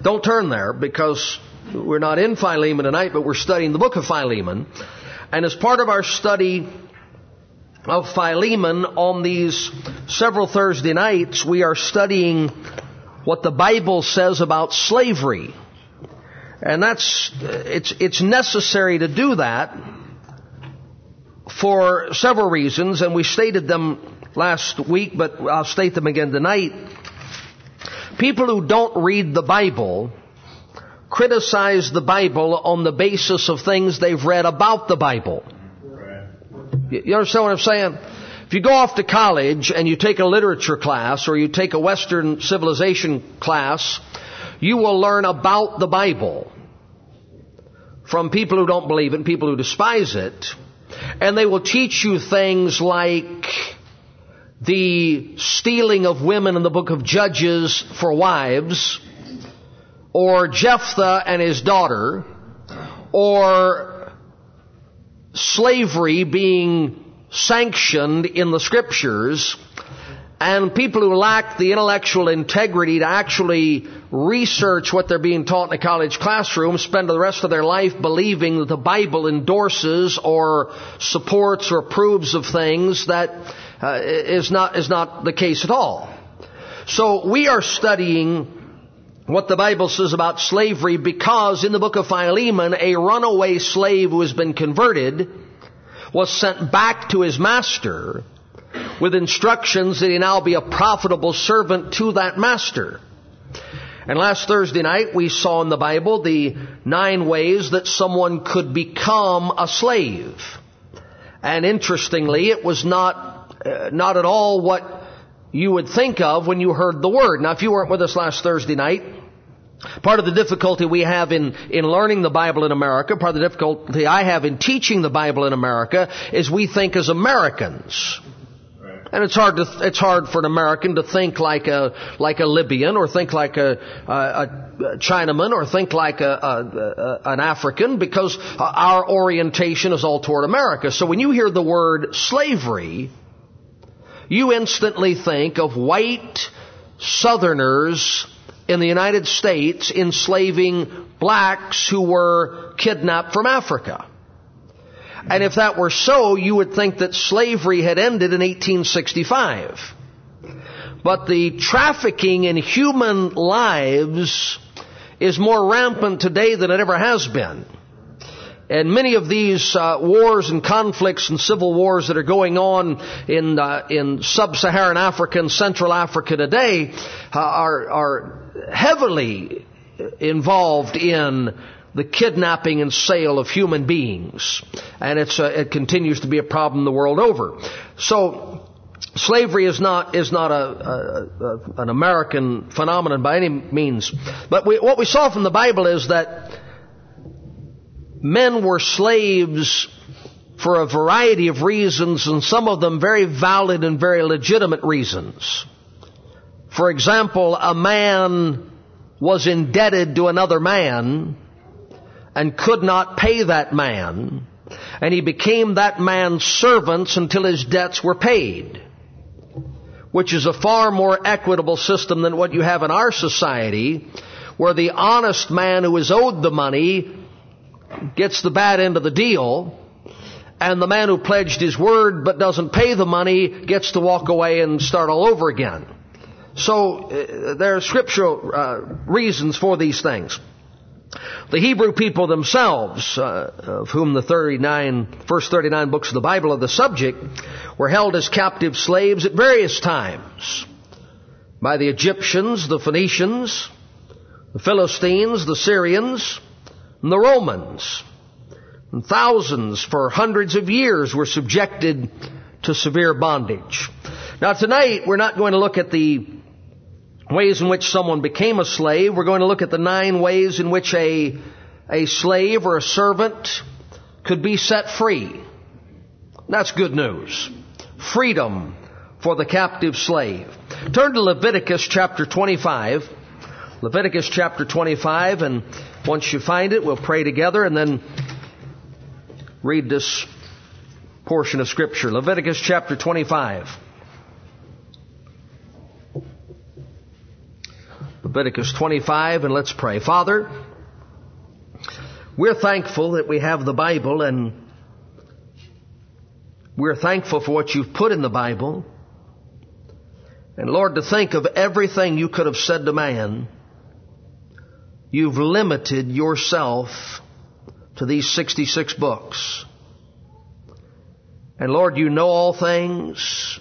Don't turn there, because we're not in Philemon tonight, but we're studying the book of Philemon. And as part of our study of Philemon on these several Thursday nights, we are studying what the Bible says about slavery. And it's necessary to do that for several reasons, and we stated them last week, but I'll state them again tonight. People who don't read the Bible criticize the Bible on the basis of things they've read about the Bible. You understand what I'm saying? If you go off to college and you take a literature class or you take a Western civilization class, you will learn about the Bible from people who don't believe it and people who despise it. And they will teach you things like the stealing of women in the book of Judges for wives, or Jephthah and his daughter, or slavery being sanctioned in the Scriptures. And people who lack the intellectual integrity to actually research what they're being taught in a college classroom spend the rest of their life believing that the Bible endorses or supports or approves of things that is not the case at all. So we are studying what the Bible says about slavery because in the book of Philemon, a runaway slave who has been converted was sent back to his master with instructions that he now be a profitable servant to that master. And last Thursday night we saw in the Bible the 9 ways that someone could become a slave. And interestingly, it was not at all what you would think of when you heard the word. Now, if you weren't with us last Thursday night, part of the difficulty we have in learning the Bible in America, part of the difficulty I have in teaching the Bible in America, is we think as Americans. And it's hard for an American to think like a Libyan, or think like a Chinaman, or think like an African, because our orientation is all toward America. So when you hear the word slavery, you instantly think of white Southerners in the United States enslaving blacks who were kidnapped from Africa. And if that were so, you would think that slavery had ended in 1865. But the trafficking in human lives is more rampant today than it ever has been. And many of these wars and conflicts and civil wars that are going on in sub-Saharan Africa and Central Africa today are heavily involved in the kidnapping and sale of human beings. And it continues to be a problem the world over. So slavery is not an American phenomenon by any means. But what we saw from the Bible is that men were slaves for a variety of reasons, and some of them very valid and very legitimate reasons. For example, a man was indebted to another man and could not pay that man, and he became that man's servants until his debts were paid, which is a far more equitable system than what you have in our society, where the honest man who is owed the money gets the bad end of the deal, and the man who pledged his word but doesn't pay the money gets to walk away and start all over again. So there are scriptural reasons for these things. The Hebrew people themselves, of whom the first 39 books of the Bible are the subject, were held as captive slaves at various times by the Egyptians, the Phoenicians, the Philistines, the Syrians, and the Romans. And thousands for hundreds of years were subjected to severe bondage. Now tonight we're not going to look at the ways in which someone became a slave. We're going to look at the 9 ways in which a slave or a servant could be set free. That's good news. Freedom for the captive slave. Turn to Leviticus chapter 25. Leviticus chapter 25, and once you find it, we'll pray together and then read this portion of Scripture. Leviticus chapter 25. Leviticus 25, and let's pray. Father, we're thankful that we have the Bible, and we're thankful for what you've put in the Bible. And Lord, to think of everything you could have said to man, you've limited yourself to these 66 books. And Lord, you know all things.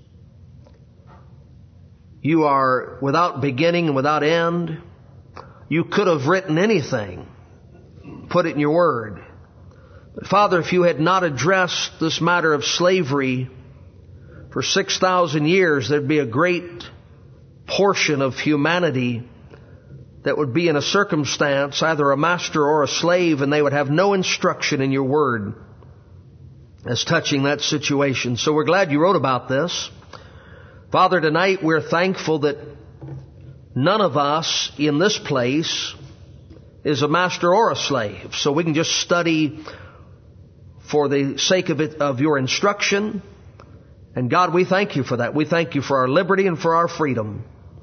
You are without beginning and without end. You could have written anything, put it in your word. But Father, if you had not addressed this matter of slavery for 6,000 years, there'd be a great portion of humanity that would be in a circumstance, either a master or a slave, and they would have no instruction in your word as touching that situation. So we're glad you wrote about this. Father, tonight we're thankful that none of us in this place is a master or a slave. So we can just study for the sake of it, of your instruction. And God, we thank you for that. We thank you for our liberty and for our freedom.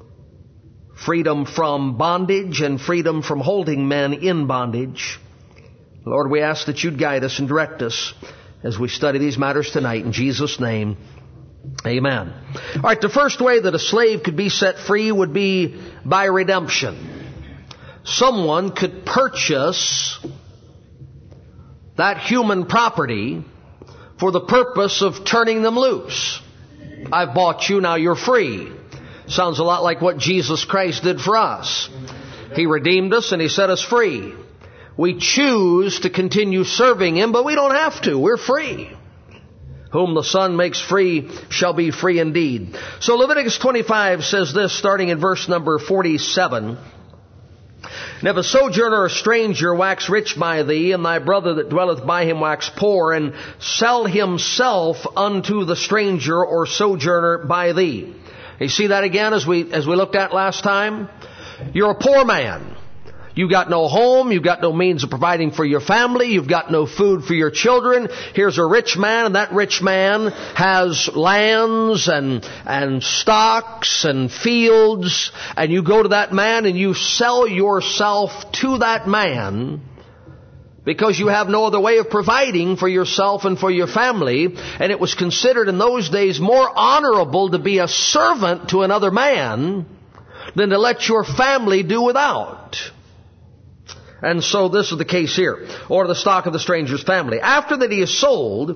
Freedom from bondage and freedom from holding men in bondage. Lord, we ask that you'd guide us and direct us as we study these matters tonight. In Jesus' name, amen. All right, the first way that a slave could be set free would be by redemption. Someone could purchase that human property for the purpose of turning them loose. I've bought you, now you're free. Sounds a lot like what Jesus Christ did for us. He redeemed us and He set us free. We choose to continue serving Him, but we don't have to. We're free. Whom the Son makes free shall be free indeed. So Leviticus 25 says this, starting in verse number 47. And if a sojourner or stranger wax rich by thee, and thy brother that dwelleth by him wax poor, and sell himself unto the stranger or sojourner by thee. You see that again as we looked at last time? You're a poor man. You've got no home. You've got no means of providing for your family. You've got no food for your children. Here's a rich man, and that rich man has lands and stocks and fields. And you go to that man and you sell yourself to that man because you have no other way of providing for yourself and for your family. And it was considered in those days more honorable to be a servant to another man than to let your family do without. And so this is the case here. Or the stock of the stranger's family. After that he is sold,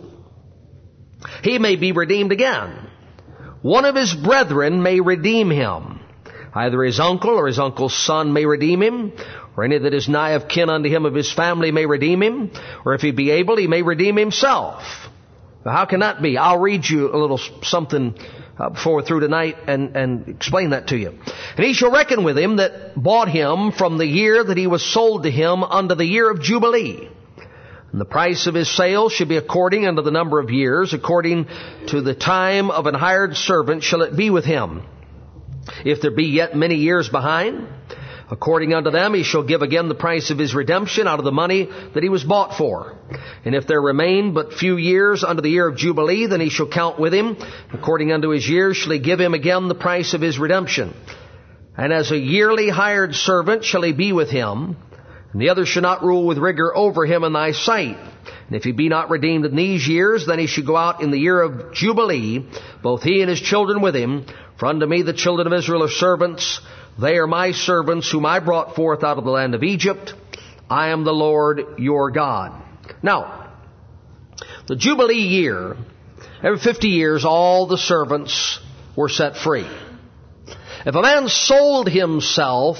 he may be redeemed again. One of his brethren may redeem him. Either his uncle or his uncle's son may redeem him, or any that is nigh of kin unto him of his family may redeem him, or if he be able, he may redeem himself. Now, how can that be? I'll read you a little something before we're through tonight and explain that to you. And he shall reckon with him that bought him from the year that he was sold to him unto the year of Jubilee. And the price of his sale shall be according unto the number of years, according to the time of an hired servant shall it be with him. If there be yet many years behind, according unto them he shall give again the price of his redemption out of the money that he was bought for. And if there remain but few years unto the year of Jubilee, then he shall count with him. According unto his years shall he give him again the price of his redemption. And as a yearly hired servant shall he be with him, and the other shall not rule with rigor over him in thy sight. And if he be not redeemed in these years, then he shall go out in the year of Jubilee, both he and his children with him. For unto me the children of Israel are servants. They are my servants whom I brought forth out of the land of Egypt. I am the Lord your God. Now, the Jubilee year, every 50 years, all the servants were set free. If a man sold himself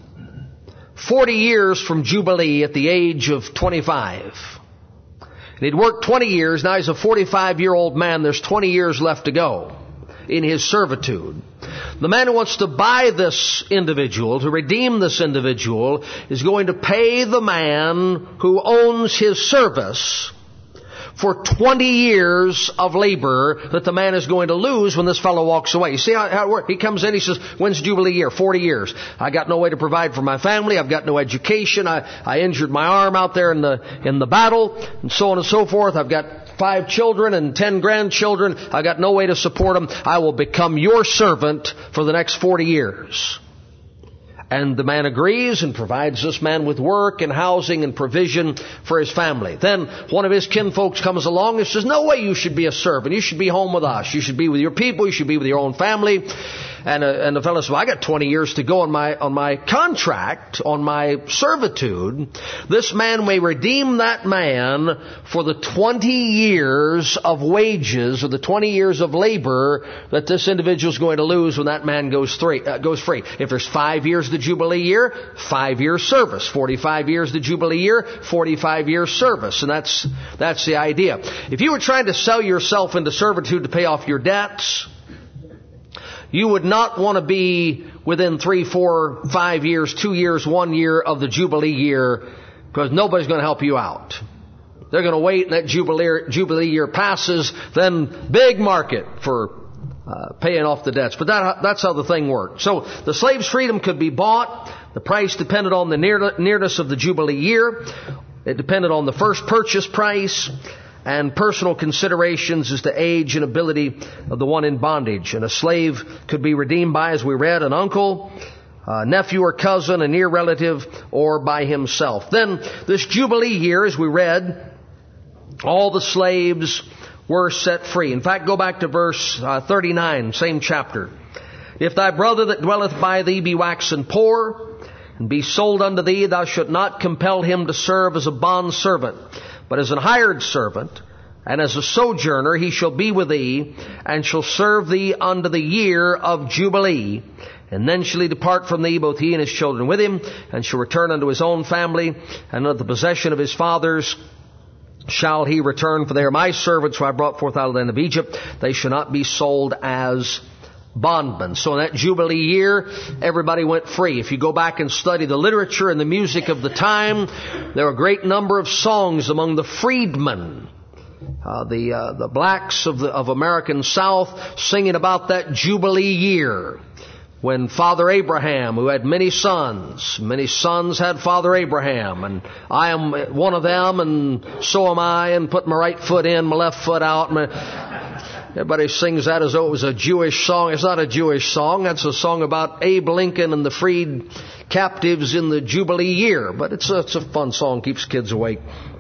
40 years from Jubilee at the age of 25, and he'd worked 20 years, now he's a 45-year-old man, there's 20 years left to go in his servitude. The man who wants to buy this individual, to redeem this individual, is going to pay the man who owns his service for 20 years of labor that the man is going to lose when this fellow walks away. You see how it works? He comes in, he says, when's Jubilee year? 40 years. I got no way to provide for my family. I've got no education. I injured my arm out there in the battle, and so on and so forth. I've got 5 children and 10 grandchildren. I got no way to support them. I will become your servant for the next 40 years. And the man agrees and provides this man with work and housing and provision for his family. Then one of his kinfolks comes along and says, no way you should be a servant. You should be home with us. You should be with your people. You should be with your own family. And the fellow says, well, I got 20 years to go on my contract, on my servitude. This man may redeem that man for the 20 years of wages or the 20 years of labor that this individual is going to lose when that man goes free. If there's 5 years the Jubilee year, 5 years service. 45 years the Jubilee year, 45 years service. And that's the idea. If you were trying to sell yourself into servitude to pay off your debts, you would not want to be within 3, 4, 5 years, 2 years, 1 year of the Jubilee year, because nobody's going to help you out. They're going to wait and that Jubilee year passes, then big market for paying off the debts. But that's how the thing worked. So the slave's freedom could be bought. The price depended on the nearness of the Jubilee year. It depended on the first purchase price and personal considerations as to age and ability of the one in bondage. And a slave could be redeemed by, as we read, an uncle, a nephew or cousin, a near relative, or by himself. Then this Jubilee year, as we read, all the slaves were set free. In fact, go back to verse 39, same chapter. If thy brother that dwelleth by thee be waxen poor, and be sold unto thee, thou shalt not compel him to serve as a bondservant, but as an hired servant, and as a sojourner he shall be with thee, and shall serve thee unto the year of Jubilee. And then shall he depart from thee, both he and his children with him, and shall return unto his own family, and unto the possession of his fathers shall he return. For they are my servants who I brought forth out of the land of Egypt. They shall not be sold as bondmen. So in that Jubilee year, everybody went free. If you go back and study the literature and the music of the time, there were a great number of songs among the freedmen, the blacks of American South, singing about that Jubilee year when Father Abraham, who had many sons had Father Abraham, and I am one of them, and so am I, and put my right foot in, my left foot out. Everybody sings that as though it was a Jewish song. It's not a Jewish song. That's a song about Abe Lincoln and the freed captives in the Jubilee year. But it's a fun song. Keeps kids awake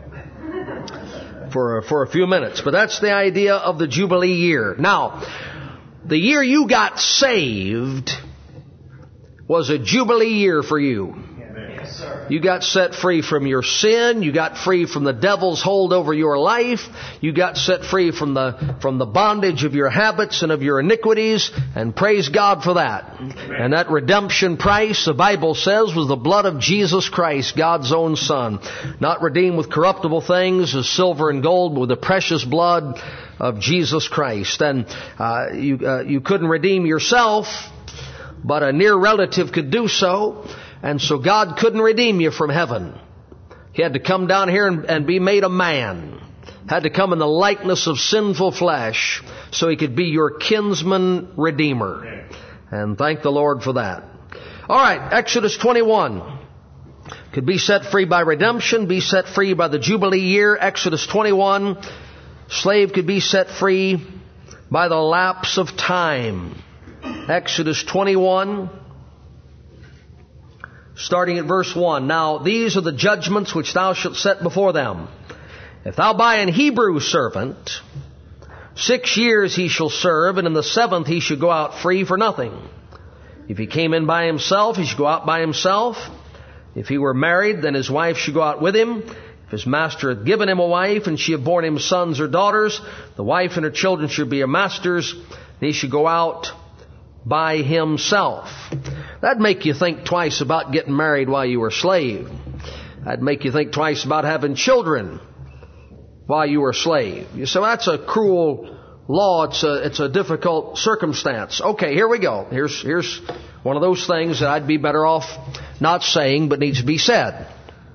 for a few minutes. But that's the idea of the Jubilee year. Now, the year you got saved was a Jubilee year for you. You got set free from your sin. You got free from the devil's hold over your life. You got set free from the bondage of your habits and of your iniquities. And praise God for that. And that redemption price, the Bible says, was the blood of Jesus Christ, God's own Son. Not redeemed with corruptible things as silver and gold, but with the precious blood of Jesus Christ. And you couldn't redeem yourself, but a near relative could do so. And so God couldn't redeem you from heaven. He had to come down here and be made a man. Had to come in the likeness of sinful flesh so he could be your kinsman redeemer. And thank the Lord for that. All right, Exodus 21. Could be set free by redemption, be set free by the Jubilee year. Exodus 21. Slave could be set free by the lapse of time. Exodus 21. Starting at verse 1. Now these are the judgments which thou shalt set before them. If thou buy an Hebrew servant, 6 years he shall serve, and in the 7th he shall go out free for nothing. If he came in by himself, he should go out by himself. If he were married, then his wife should go out with him. If his master had given him a wife, and she had borne him sons or daughters, the wife and her children should be a master's, and he should go out by himself. That'd make you think twice about getting married while you were a slave. That'd make you think twice about having children while you were a slave. You say, well, that's a cruel law. It's a difficult circumstance. Okay, here we go. Here's one of those things that I'd be better off not saying, but needs to be said.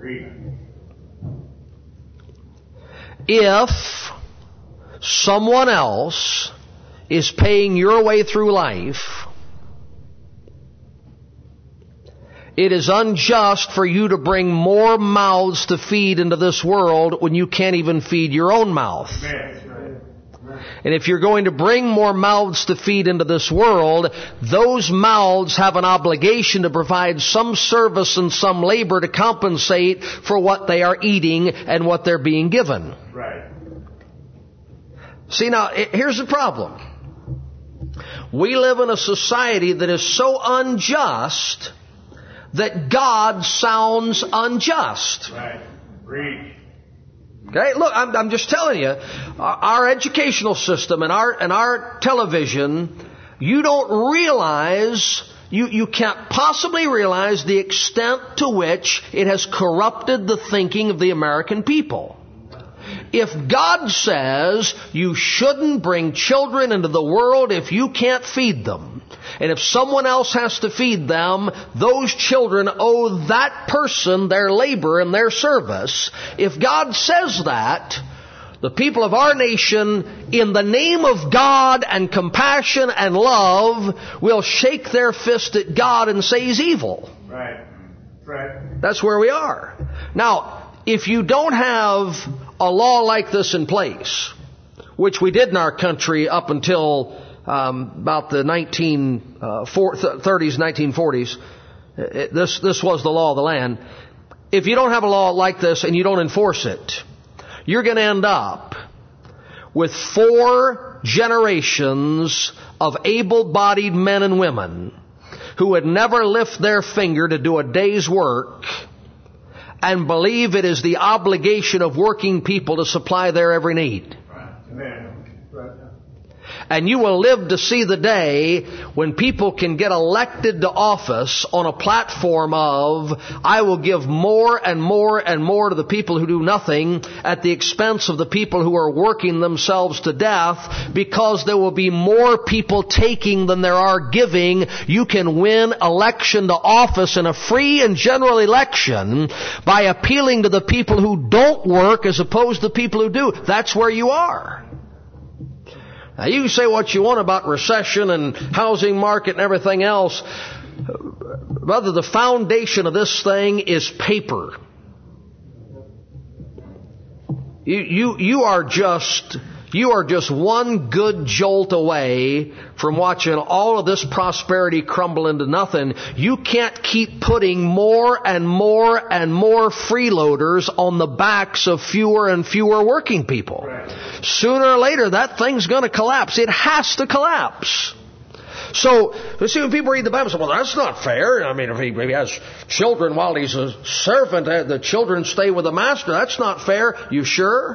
If someone else is paying your way through life, it is unjust for you to bring more mouths to feed into this world when you can't even feed your own mouth. And if you're going to bring more mouths to feed into this world, those mouths have an obligation to provide some service and some labor to compensate for what they are eating and what they're being given. Right. See, now, here's the problem. We live in a society that is so unjust that God sounds unjust. Right. Read. Okay, look, I'm just telling you, our educational system and our television, you don't realize, you can't possibly realize the extent to which it has corrupted the thinking of the American people. If God says you shouldn't bring children into the world if you can't feed them, and if someone else has to feed them, those children owe that person their labor and their service. If God says that, the people of our nation, in the name of God and compassion and love, will shake their fist at God and say He's evil. Right. Right. That's where we are. Now, if you don't have a law like this in place, which we did in our country up until about the 1930s, 1940s, this was the law of the land. If you don't have a law like this and you don't enforce it, you're going to end up with 4 generations of able-bodied men and women who would never lift their finger to do a day's work and believe it is the obligation of working people to supply their every need. Amen. And you will live to see the day when people can get elected to office on a platform of, I will give more and more and more to the people who do nothing at the expense of the people who are working themselves to death, because there will be more people taking than there are giving. You can win election to office in a free and general election by appealing to the people who don't work as opposed to the people who do. That's where you are. Now, you can say what you want about recession and housing market and everything else. Brother, the foundation of this thing is paper. You are just one good jolt away from watching all of this prosperity crumble into nothing. You can't keep putting more and more and more freeloaders on the backs of fewer and fewer working people. Sooner or later, that thing's going to collapse. It has to collapse. So, you see, when people read the Bible, say, well, that's not fair. I mean, if he has children while he's a servant, the children stay with the master. That's not fair. You sure?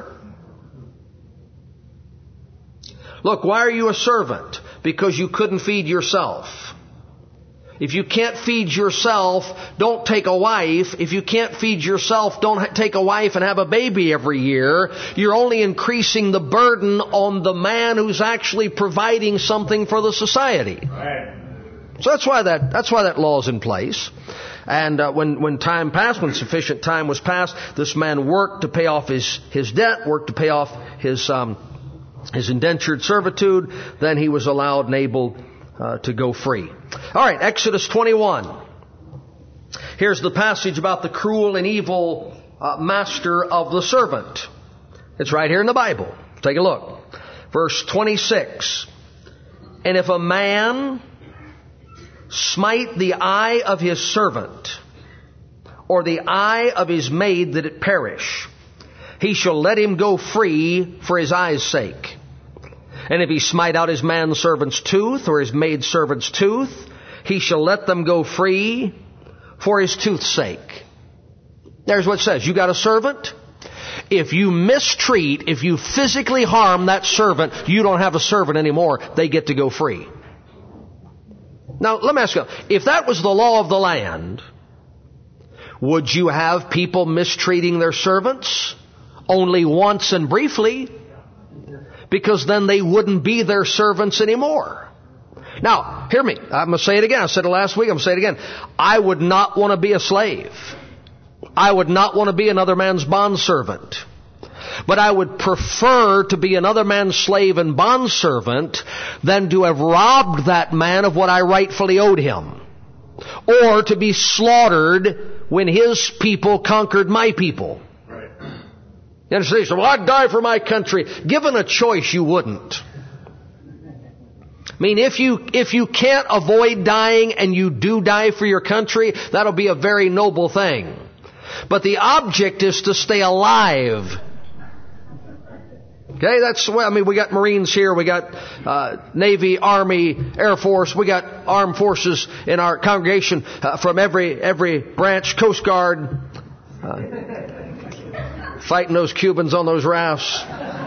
Look, why are you a servant? Because you couldn't feed yourself. If you can't feed yourself, don't take a wife. If you can't feed yourself, don't take a wife and have a baby every year. You're only increasing the burden on the man who's actually providing something for the society. Right. So that's why that law is in place. And when time passed, when sufficient time was passed, this man worked to pay off his debt, worked to pay off his indentured servitude. Then he was allowed and able to go free. All right, Exodus 21. Here's the passage about the cruel and evil master of the servant. It's right here in the Bible. Take a look. Verse 26. And if a man smite the eye of his servant, or the eye of his maid, that it perish, he shall let him go free for his eye's sake. And if he smite out his manservant's tooth or his maidservant's tooth, he shall let them go free for his tooth's sake. There's what it says. You got a servant? If you mistreat, if you physically harm that servant, you don't have a servant anymore. They get to go free. Now, let me ask you, if that was the law of the land, would you have people mistreating their servants? Only once and briefly. Because then they wouldn't be their servants anymore. Now, hear me. I'm going to say it again. I said it last week. I'm going to say it again. I would not want to be a slave. I would not want to be another man's bondservant. But I would prefer to be another man's slave and bondservant than to have robbed that man of what I rightfully owed him. Or to be slaughtered when his people conquered my people. You understand? Well, I'd die for my country. Given a choice, you wouldn't. I mean, if you can't avoid dying and you do die for your country, that'll be a very noble thing. But the object is to stay alive. Okay, that's well. I mean, we got Marines here, we got Navy, Army, Air Force, we got armed forces in our congregation from every branch, Coast Guard, fighting those Cubans on those rafts.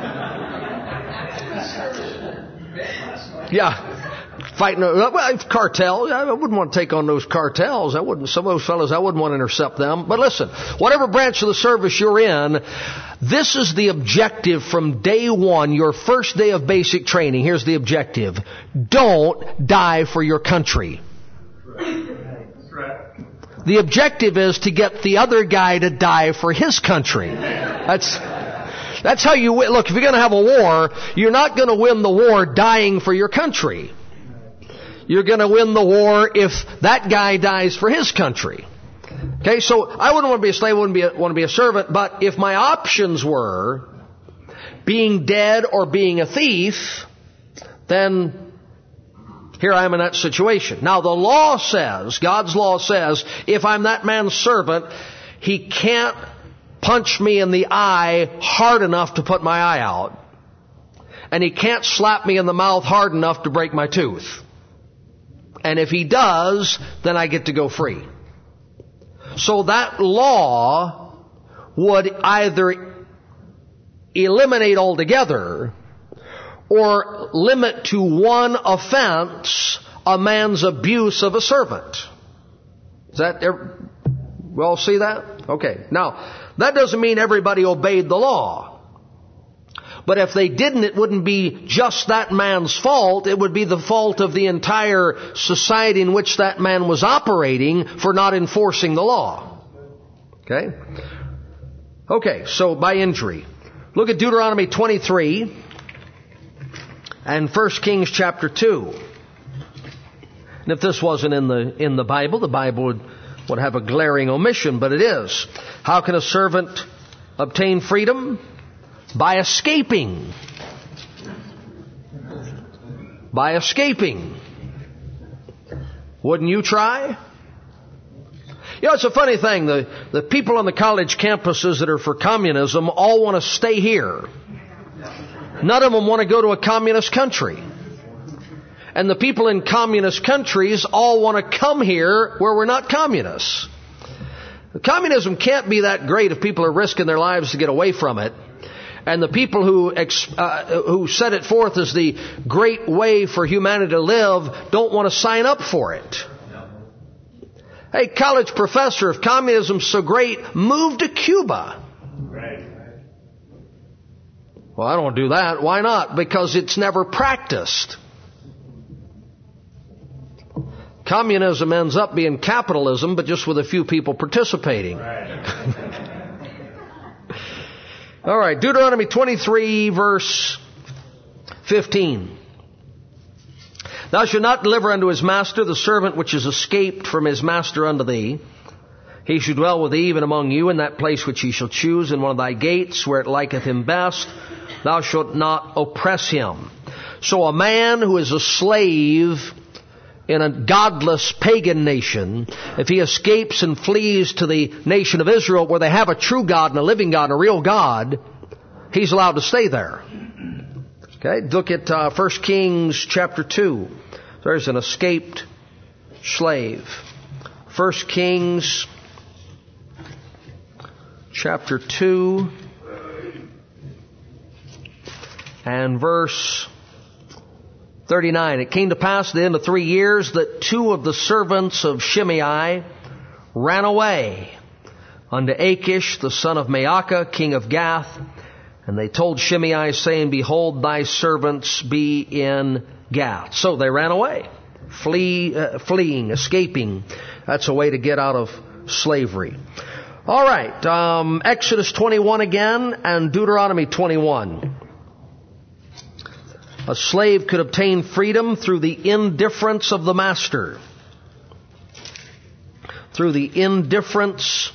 Yeah, fighting cartels. I wouldn't want to take on those cartels. Some of those fellows, I wouldn't want to intercept them. But listen, whatever branch of the service you're in, this is the objective from day one, your first day of basic training. Here's the objective. Don't die for your country. That's right. The objective is to get the other guy to die for his country. That's how you win. Look, if you're going to have a war, you're not going to win the war dying for your country. You're going to win the war if that guy dies for his country. Okay, so I wouldn't want to be a slave, I wouldn't want to be a servant, but if my options were being dead or being a thief, then here I am in that situation. Now the law says, God's law says, if I'm that man's servant, he can't punch me in the eye hard enough to put my eye out. And he can't slap me in the mouth hard enough to break my tooth. And if he does, then I get to go free. So that law would either eliminate altogether or limit to one offense a man's abuse of a servant. Is that, we all see that? Okay. Now, that doesn't mean everybody obeyed the law. But if they didn't, it wouldn't be just that man's fault. It would be the fault of the entire society in which that man was operating for not enforcing the law. Okay? Okay, so by injury. Look at Deuteronomy 23 and 1 Kings chapter 2. And if this wasn't in the Bible would have a glaring omission, but it is. How can a servant obtain freedom? By escaping. By escaping. Wouldn't you try? You know, it's a funny thing. The people on the college campuses that are for communism all want to stay here. None of them want to go to a communist country. And the people in communist countries all want to come here where we're not communists. Communism can't be that great if people are risking their lives to get away from it. And the people who set it forth as the great way for humanity to live don't want to sign up for it. Hey, college professor, if communism's so great, move to Cuba. Right. Well, I don't want to do that. Why not? Because it's never practiced. Communism ends up being capitalism, but just with a few people participating. Right. All right, Deuteronomy 23, verse 15. Thou shalt not deliver unto his master the servant which is escaped from his master unto thee. He shall dwell with thee even among you in that place which he shall choose in one of thy gates, where it liketh him best. Thou shalt not oppress him. So a man who is a slave in a godless pagan nation, if he escapes and flees to the nation of Israel where they have a true God and a living God and a real God, he's allowed to stay there. Okay, look at 1 Kings chapter 2. There's an escaped slave. 1 Kings chapter 2 and verse 39. It came to pass at the end of 3 years that 2 of the servants of Shimei ran away unto Achish, the son of Maacah, king of Gath. And they told Shimei, saying, Behold, thy servants be in Gath. So they ran away. Fleeing, escaping. That's a way to get out of slavery. All right. Exodus 21 again and Deuteronomy 21. A slave could obtain freedom through the indifference of the master. Through the indifference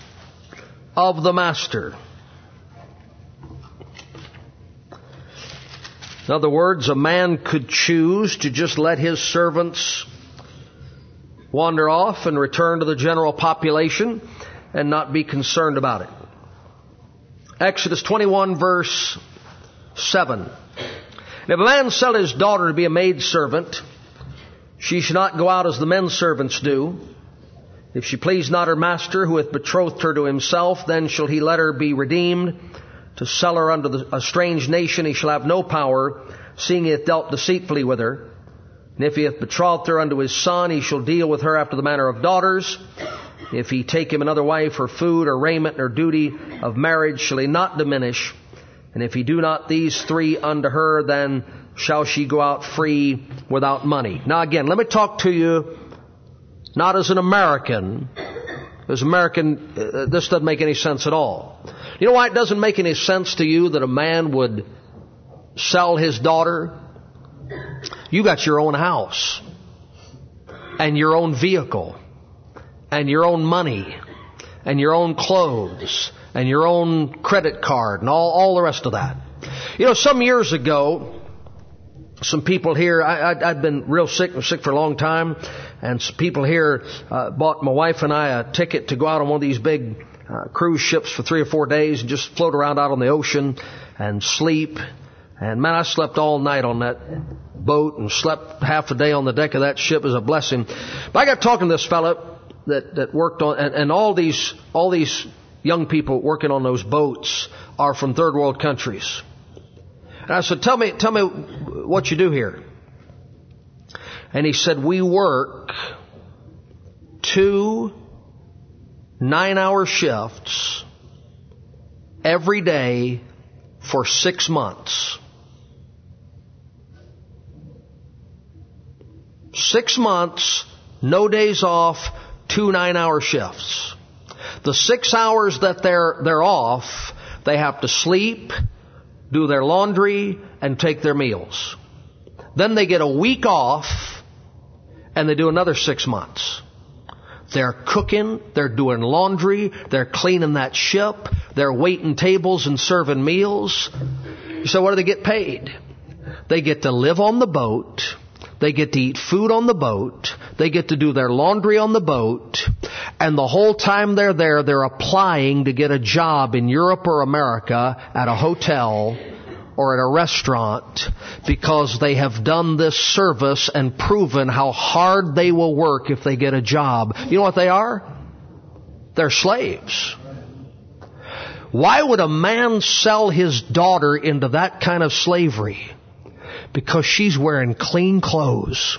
of the master. In other words, a man could choose to just let his servants wander off and return to the general population and not be concerned about it. Exodus 21 verse 7. And if a man sell his daughter to be a maidservant, she shall not go out as the men servants do. If she please not her master who hath betrothed her to himself, then shall he let her be redeemed. To sell her unto a strange nation he shall have no power, seeing he hath dealt deceitfully with her. And if he hath betrothed her unto his son, he shall deal with her after the manner of daughters. If he take him another wife, her food or raiment or duty of marriage shall he not diminish. And if he do not these three unto her, then shall she go out free without money. Now again, let me talk to you not as an American. As American, this doesn't make any sense at all. You know why it doesn't make any sense to you that a man would sell his daughter? You got your own house and your own vehicle and your own money and your own clothes and your own credit card and all the rest of that. You know, some years ago, some people here, I'd been real sick for a long time, and some people here bought my wife and I a ticket to go out on one of these big cruise ships for 3 or 4 days and just float around out on the ocean and sleep. And man, I slept all night on that boat and slept half a day on the deck of that ship. It was a blessing. But I got talking to this fella that worked on, and all these young people working on those boats are from third world countries. And I said, tell me what you do here. And he said, we work 2 9-hour shifts every day for 6 months. 6 months, no days off, 2 9-hour shifts. The 6 hours that they're off, they have to sleep, do their laundry, and take their meals. Then they get a week off, and they do another 6 months. They're cooking, they're doing laundry, they're cleaning that ship, they're waiting tables and serving meals. So what do they get paid? They get to live on the boat, they get to eat food on the boat, they get to do their laundry on the boat, and the whole time they're there, they're applying to get a job in Europe or America at a hotel or at a restaurant because they have done this service and proven how hard they will work if they get a job. You know what they are? They're slaves. Why would a man sell his daughter into that kind of slavery? Because she's wearing clean clothes.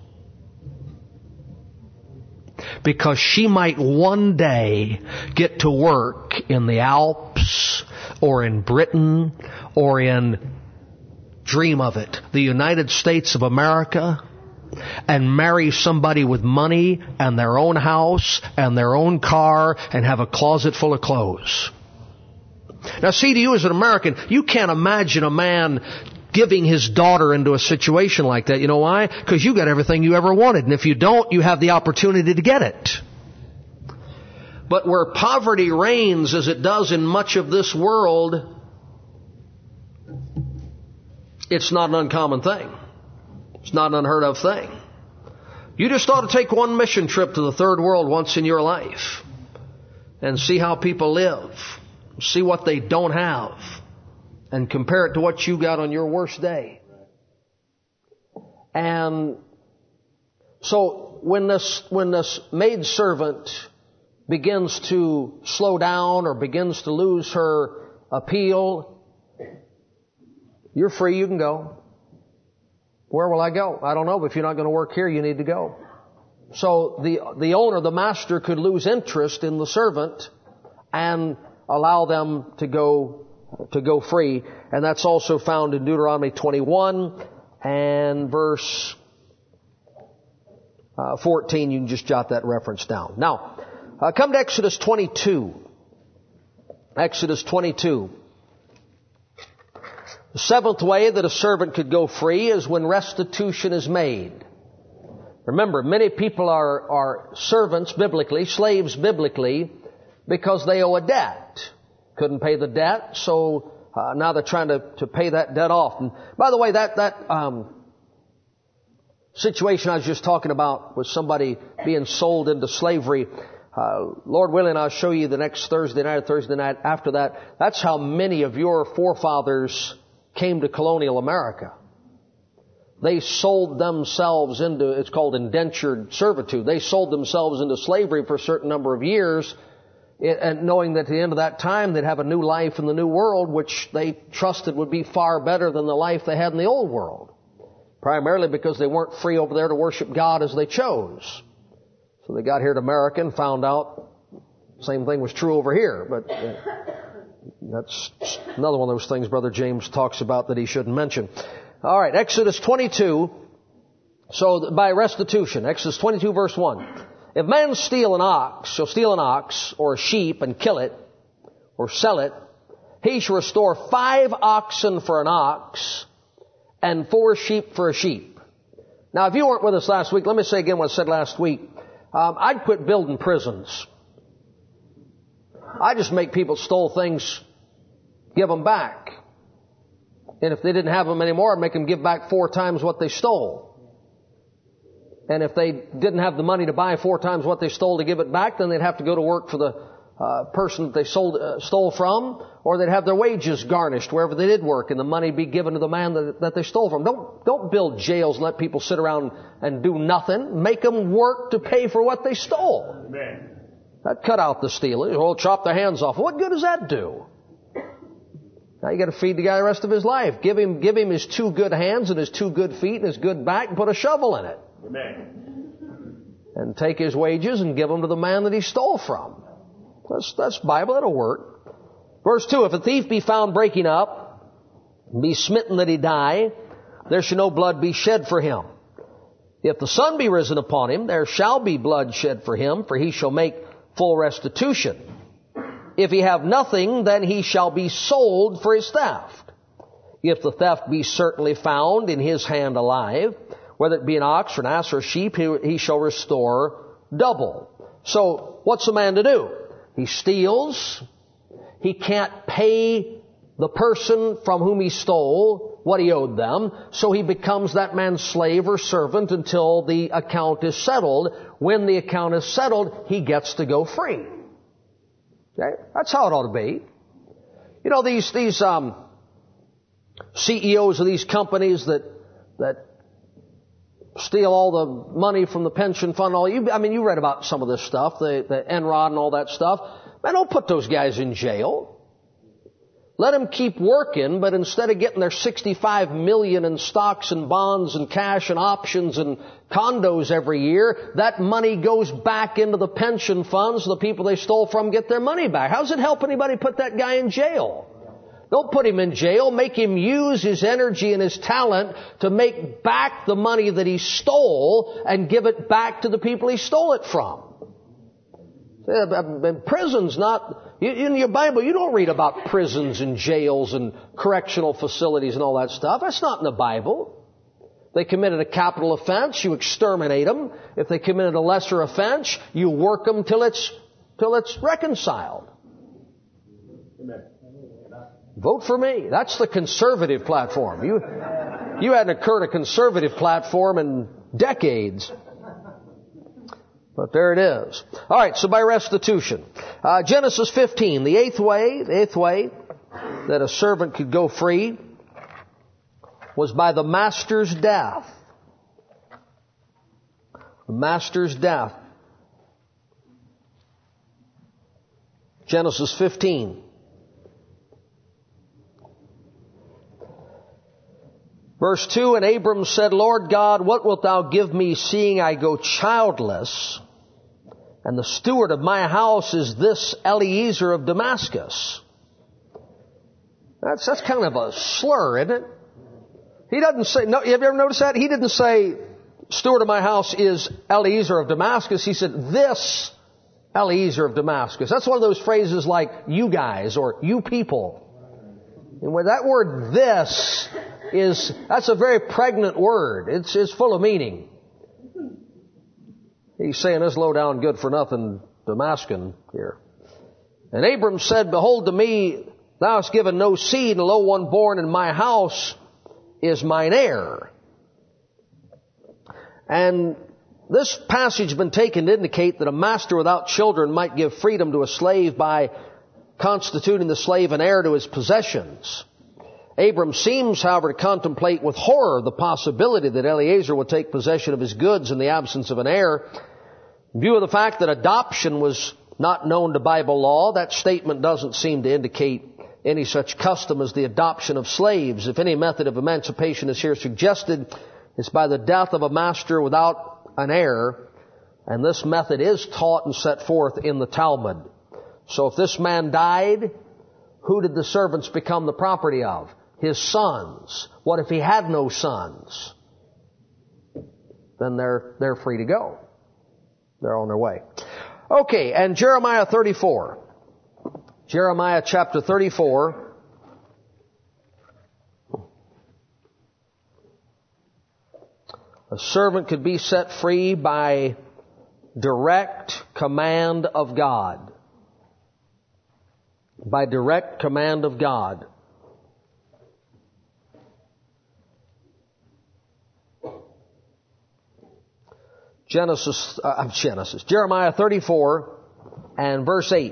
Because she might one day get to work in the Alps or in Britain or in, dream of it, the United States of America, and marry somebody with money and their own house and their own car and have a closet full of clothes. Now see, to you as an American, you can't imagine a man giving his daughter into a situation like that. You know why? Because you got everything you ever wanted. And if you don't, you have the opportunity to get it. But where poverty reigns, as it does in much of this world, it's not an uncommon thing. It's not an unheard of thing. You just ought to take one mission trip to the third world once in your life and see how people live. See what they don't have. And compare it to what you got on your worst day. And so when this maidservant begins to slow down or begins to lose her appeal, you're free, you can go. Where will I go? I don't know, but if you're not going to work here, you need to go. So the owner, the master, could lose interest in the servant and allow them to go free. And that's also found in Deuteronomy 21 and verse 14. You can just jot that reference down. Now, come to Exodus 22. Exodus 22. The seventh way that a servant could go free is when restitution is made. Remember, many people are servants biblically, slaves biblically, because they owe a debt. Couldn't pay the debt, so Now they're trying to pay that debt off. And by the way, that situation I was just talking about with somebody being sold into slavery, Lord willing, I'll show you the next Thursday night or Thursday night after that. That's how many of your forefathers came to colonial America. They sold themselves into, it's called indentured servitude. They sold themselves into slavery for a certain number of years, and knowing that at the end of that time they'd have a new life in the new world, which they trusted would be far better than the life they had in the old world. Primarily because they weren't free over there to worship God as they chose. So they got here to America and found out the same thing was true over here. But that's another one of those things Brother James talks about that he shouldn't mention. All right, Exodus 22. So by restitution, Exodus 22 verse 1. If man shall steal an ox or a sheep and kill it or sell it, he shall restore 5 oxen for an ox and 4 sheep for a sheep. Now, if you weren't with us last week, let me say again what I said last week. I'd quit building prisons. I just make people stole things, give them back. And if they didn't have them anymore, I'd make them give back 4 times what they stole. And if they didn't have the money to buy 4 times what they stole to give it back, then they'd have to go to work for the person that they stole from, or they'd have their wages garnished wherever they did work, and the money be given to the man that they stole from. Don't build jails and let people sit around and do nothing. Make them work to pay for what they stole. Amen. That cut out the stealing, or chop their hands off. What good does that do? Now you got to feed the guy the rest of his life. Give him his 2 good hands and his 2 good feet and his good back, and put a shovel in it. Amen. And take his wages and give them to the man that he stole from. That's Bible. That'll work. Verse 2, if a thief be found breaking up, be smitten that he die, there shall no blood be shed for him. If the sun be risen upon him, there shall be blood shed for him, for he shall make full restitution. If he have nothing, then he shall be sold for his theft. If the theft be certainly found in his hand alive, whether it be an ox or an ass or a sheep, he shall restore double. So, what's a man to do? He steals. He can't pay the person from whom he stole what he owed them, so he becomes that man's slave or servant until the account is settled. When the account is settled, he gets to go free. Okay? That's how it ought to be. You know, these CEOs of these companies that steal all the money from the pension fund. You read about some of this stuff, the Enron and all that stuff. Man, don't put those guys in jail. Let them keep working, but instead of getting their $65 million in stocks and bonds and cash and options and condos every year, that money goes back into the pension funds so the people they stole from get their money back. How does it help anybody put that guy in jail? Don't put him in jail. Make him use his energy and his talent to make back the money that he stole and give it back to the people he stole it from. Prison's not... In your Bible, you don't read about prisons and jails and correctional facilities and all that stuff. That's not in the Bible. If they committed a capital offense, you exterminate them. If they committed a lesser offense, you work them till it's reconciled. Amen. Vote for me. That's the conservative platform. You hadn't occurred a conservative platform in decades. But there it is. All right, so by restitution. Genesis 15, the eighth way that a servant could go free was by the master's death. The master's death. Genesis 15. Verse 2, and Abram said, Lord God, what wilt thou give me, seeing I go childless? And the steward of my house is this Eliezer of Damascus. That's kind of a slur, isn't it? He doesn't say, no, have you ever noticed that? He didn't say, steward of my house is Eliezer of Damascus. He said, this Eliezer of Damascus. That's one of those phrases like, you guys, or you people. And with that word, this, that's a very pregnant word. It's full of meaning. He's saying this low down good for nothing Damascan here. And Abram said, behold, to me Thou hast given no seed, and lo, one born in my house is mine heir. And this passage has been taken to indicate that a master without children might give freedom to a slave by constituting the slave an heir to his possessions. Abram seems, however, to contemplate with horror the possibility that Eliezer would take possession of his goods in the absence of an heir. In view of the fact that adoption was not known to Bible law, that statement doesn't seem to indicate any such custom as the adoption of slaves. If any method of emancipation is here suggested, it's by the death of a master without an heir, and this method is taught and set forth in the Talmud. So if this man died, who did the servants become the property of? His sons. What if he had no sons? Then they're free to go. They're on their way. Okay, and Jeremiah 34. Jeremiah chapter 34. A servant could be set free by direct command of God. By direct command of God. Jeremiah 34 and verse 8.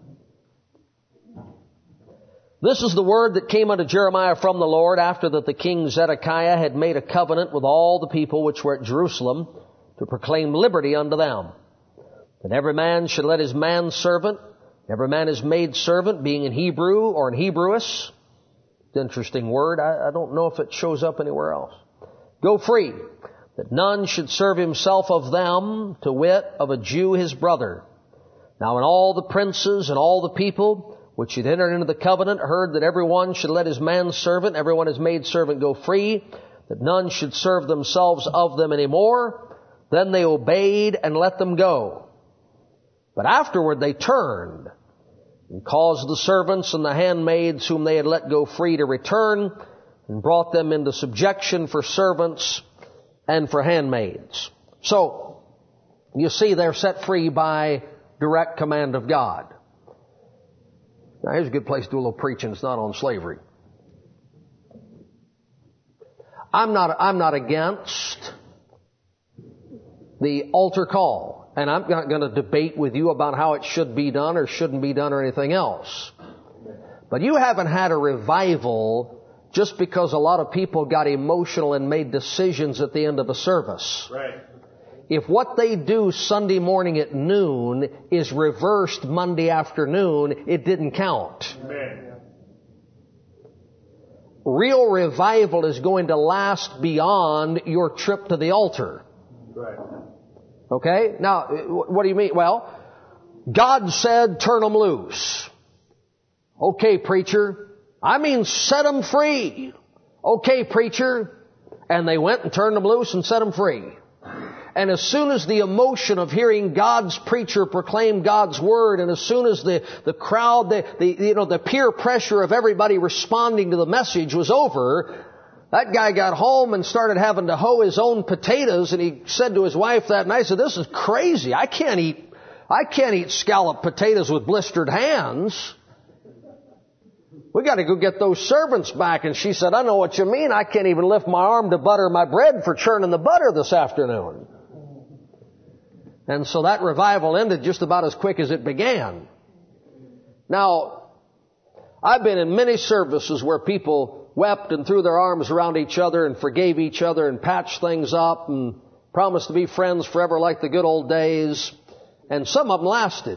This is the word that came unto Jeremiah from the Lord after that the king Zedekiah had made a covenant with all the people which were at Jerusalem to proclaim liberty unto them. That every man should let his manservant, every man his maidservant, being in Hebrew or in Hebrewus. It's an interesting word. I don't know if it shows up anywhere else. Go free, that none should serve himself of them, to wit, of a Jew his brother. Now when all the princes and all the people which had entered into the covenant heard that every one should let his manservant, every one his maidservant go free, that none should serve themselves of them any more, then they obeyed and let them go. But afterward they turned and caused the servants and the handmaids whom they had let go free to return, and brought them into subjection for servants and for handmaids. So, you see, they're set free by direct command of God. Now, here's a good place to do a little preaching. It's not on slavery. I'm not against the altar call. And I'm not going to debate with you about how it should be done or shouldn't be done or anything else. But you haven't had a revival just because a lot of people got emotional and made decisions at the end of a service. Right. If what they do Sunday morning at noon is reversed Monday afternoon, it didn't count. Amen. Real revival is going to last beyond your trip to the altar. Right. Okay? Now, what do you mean? Well, God said, turn them loose. Okay, preacher. I mean, set them free. Okay, preacher. And they went and turned them loose and set them free. And as soon as the emotion of hearing God's preacher proclaim God's word, and as soon as the crowd, the peer pressure of everybody responding to the message was over, that guy got home and started having to hoe his own potatoes, and he said to his wife that night, he said, "This is crazy. I can't eat scalloped potatoes with blistered hands. We got to go get those servants back." And she said, "I know what you mean. I can't even lift my arm to butter my bread for churning the butter this afternoon." And so that revival ended just about as quick as it began. Now, I've been in many services where people wept and threw their arms around each other and forgave each other and patched things up and promised to be friends forever like the good old days. And some of them lasted.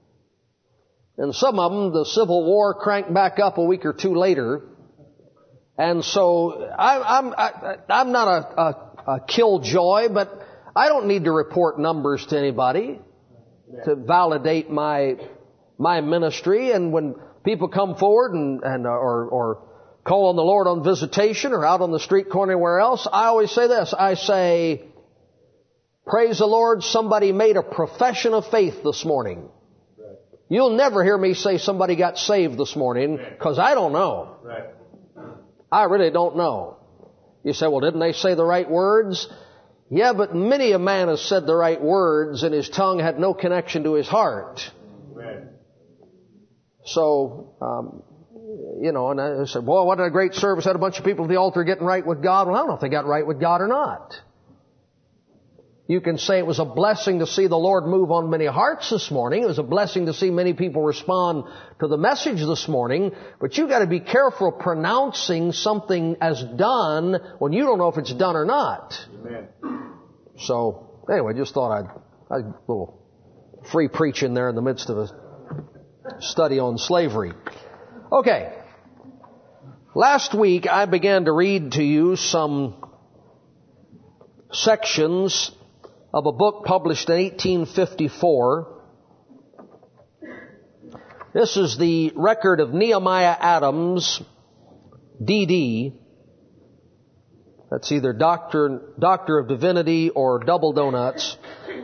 And some of them, the Civil War cranked back up a week or two later. And so I'm not a killjoy, but I don't need to report numbers to anybody to validate my ministry. And when people come forward or call on the Lord on visitation or out on the street corner anywhere else, I always say this. I say, "Praise the Lord, somebody made a profession of faith this morning." You'll never hear me say somebody got saved this morning, because I don't know. Right. I really don't know. You say, "Well, didn't they say the right words?" Yeah, but many a man has said the right words and his tongue had no connection to his heart. Right. So, And I said, boy, what a great service. Had a bunch of people at the altar getting right with God. Well, I don't know if they got right with God or not. You can say it was a blessing to see the Lord move on many hearts this morning. It was a blessing to see many people respond to the message this morning. But you've got to be careful pronouncing something as done when you don't know if it's done or not. Amen. So, anyway, just thought I'd a little free preaching there in the midst of a study on slavery. Okay. Last week I began to read to you some sections of a book published in 1854. This is the record of Nehemiah Adams, D.D. That's either Doctor of Divinity or Double Donuts.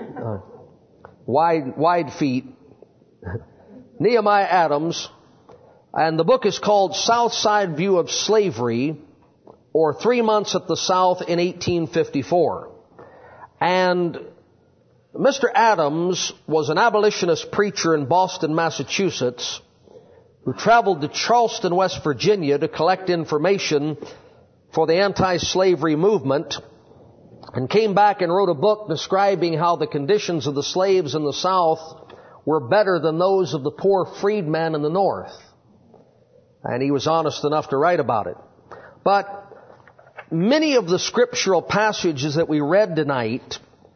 Wide feet. Nehemiah Adams. And the book is called Southside View of Slavery, or 3 Months at the South in 1854. And Mr. Adams was an abolitionist preacher in Boston, Massachusetts, who traveled to Charleston, West Virginia to collect information for the anti-slavery movement, and came back and wrote a book describing how the conditions of the slaves in the South were better than those of the poor freedmen in the North. And he was honest enough to write about it. But many of the scriptural passages that we read tonight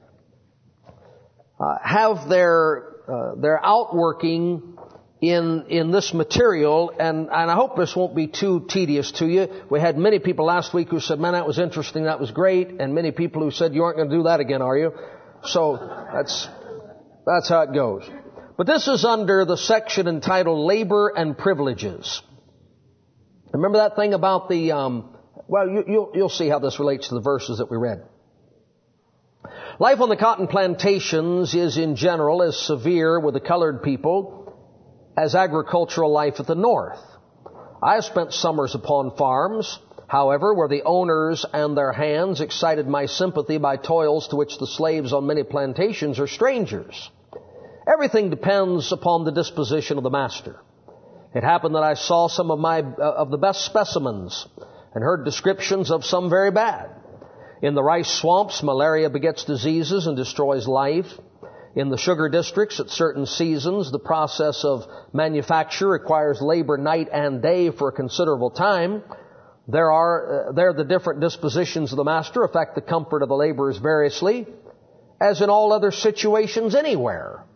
have their outworking in this material, and I hope this won't be too tedious to you. We had many people last week who said, man, that was interesting, that was great, and many people who said, you aren't going to do that again, are you? So that's how it goes. But this is under the section entitled Labor and Privileges. Remember that thing about the you'll see how this relates to the verses that we read. Life on the cotton plantations is in general as severe with the colored people as agricultural life at the North. I have spent summers upon farms, however, where the owners and their hands excited my sympathy by toils to which the slaves on many plantations are strangers. Everything depends upon the disposition of the master. It happened that I saw some of the best specimens and heard descriptions of some very bad. In the rice swamps, malaria begets diseases and destroys life. In the sugar districts, at certain seasons, the process of manufacture requires labor night and day for a considerable time. There the different dispositions of the master affect the comfort of the laborers variously, as in all other situations anywhere.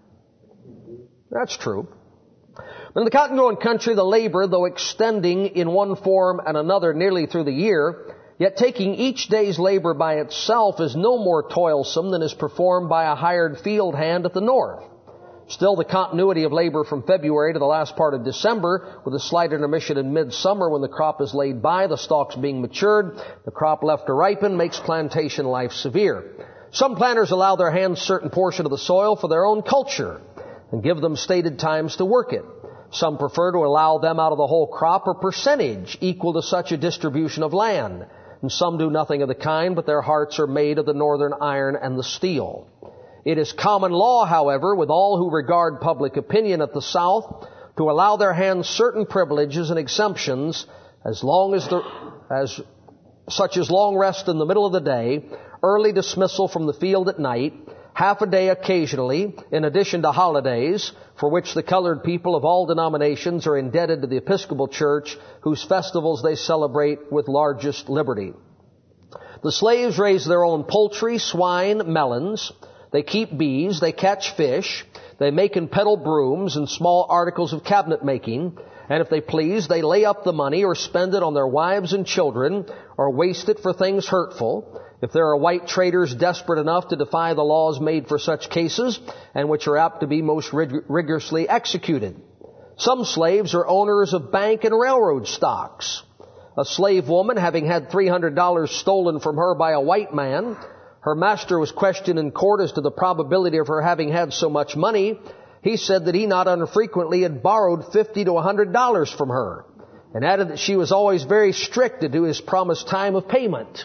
That's true. But in the cotton-growing country, the labor, though extending in one form and another nearly through the year, yet taking each day's labor by itself is no more toilsome than is performed by a hired field hand at the North. Still, the continuity of labor from February to the last part of December, with a slight intermission in midsummer when the crop is laid by, the stalks being matured, the crop left to ripen, makes plantation life severe. Some planters allow their hands certain portion of the soil for their own culture and give them stated times to work it. Some prefer to allow them out of the whole crop or percentage equal to such a distribution of land. And some do nothing of the kind, but their hearts are made of the northern iron and the steel. It is common law, however, with all who regard public opinion at the South, to allow their hands certain privileges and exemptions as long as such as long rest in the middle of the day, early dismissal from the field at night, half a day occasionally, in addition to holidays, for which the colored people of all denominations are indebted to the Episcopal Church, whose festivals they celebrate with largest liberty. The slaves raise their own poultry, swine, melons. They keep bees. They catch fish. They make and peddle brooms and small articles of cabinet making. And if they please, they lay up the money or spend it on their wives and children or waste it for things hurtful. If there are white traders desperate enough to defy the laws made for such cases, and which are apt to be most rigorously executed. Some slaves are owners of bank and railroad stocks. A slave woman, having had $300 stolen from her by a white man, her master was questioned in court as to the probability of her having had so much money. He said that he not unfrequently had borrowed $50 to $100 from her, and added that she was always very strict to do his promised time of payment.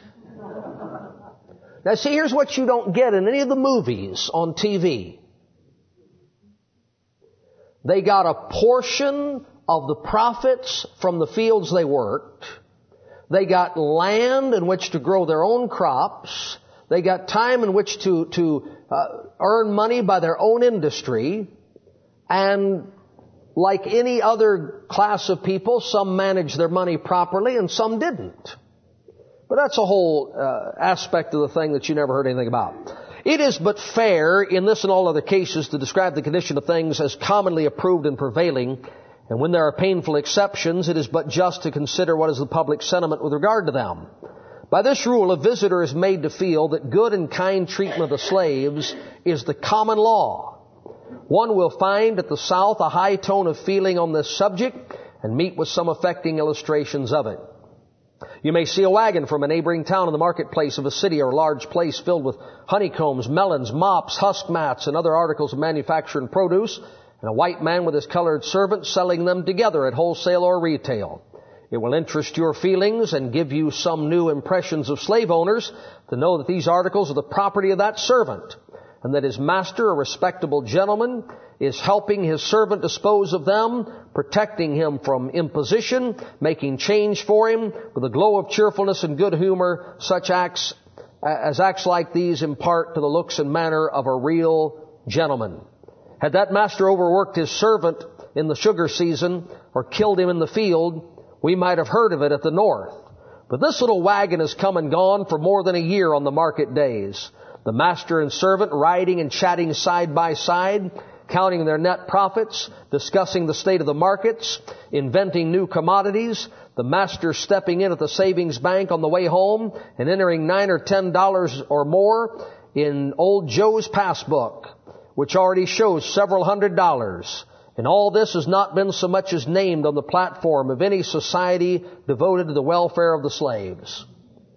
Now see, here's what you don't get in any of the movies on TV. They got a portion of the profits from the fields they worked. They got land in which to grow their own crops. They got time in which to earn money by their own industry. And like any other class of people, some managed their money properly and some didn't. But that's a whole aspect of the thing that you never heard anything about. It is but fair in this and all other cases to describe the condition of things as commonly approved and prevailing. And when there are painful exceptions, it is but just to consider what is the public sentiment with regard to them. By this rule, a visitor is made to feel that good and kind treatment of the slaves is the common law. One will find at the South a high tone of feeling on this subject and meet with some affecting illustrations of it. You may see a wagon from a neighboring town in the marketplace of a city or a large place filled with honeycombs, melons, mops, husk mats, and other articles of manufacture and produce, and a white man with his colored servant selling them together at wholesale or retail. It will interest your feelings and give you some new impressions of slave owners to know that these articles are the property of that servant, and that his master, a respectable gentleman, is helping his servant dispose of them, protecting him from imposition, making change for him with a glow of cheerfulness and good humor, such acts like these impart to the looks and manner of a real gentleman. Had that master overworked his servant in the sugar season or killed him in the field, we might have heard of it at the North. But this little wagon has come and gone for more than a year on the market days. The master and servant riding and chatting side by side, counting their net profits, discussing the state of the markets, inventing new commodities, the master stepping in at the savings bank on the way home and entering $9 or $10 or more in old Joe's passbook, which already shows several $100s. And all this has not been so much as named on the platform of any society devoted to the welfare of the slaves.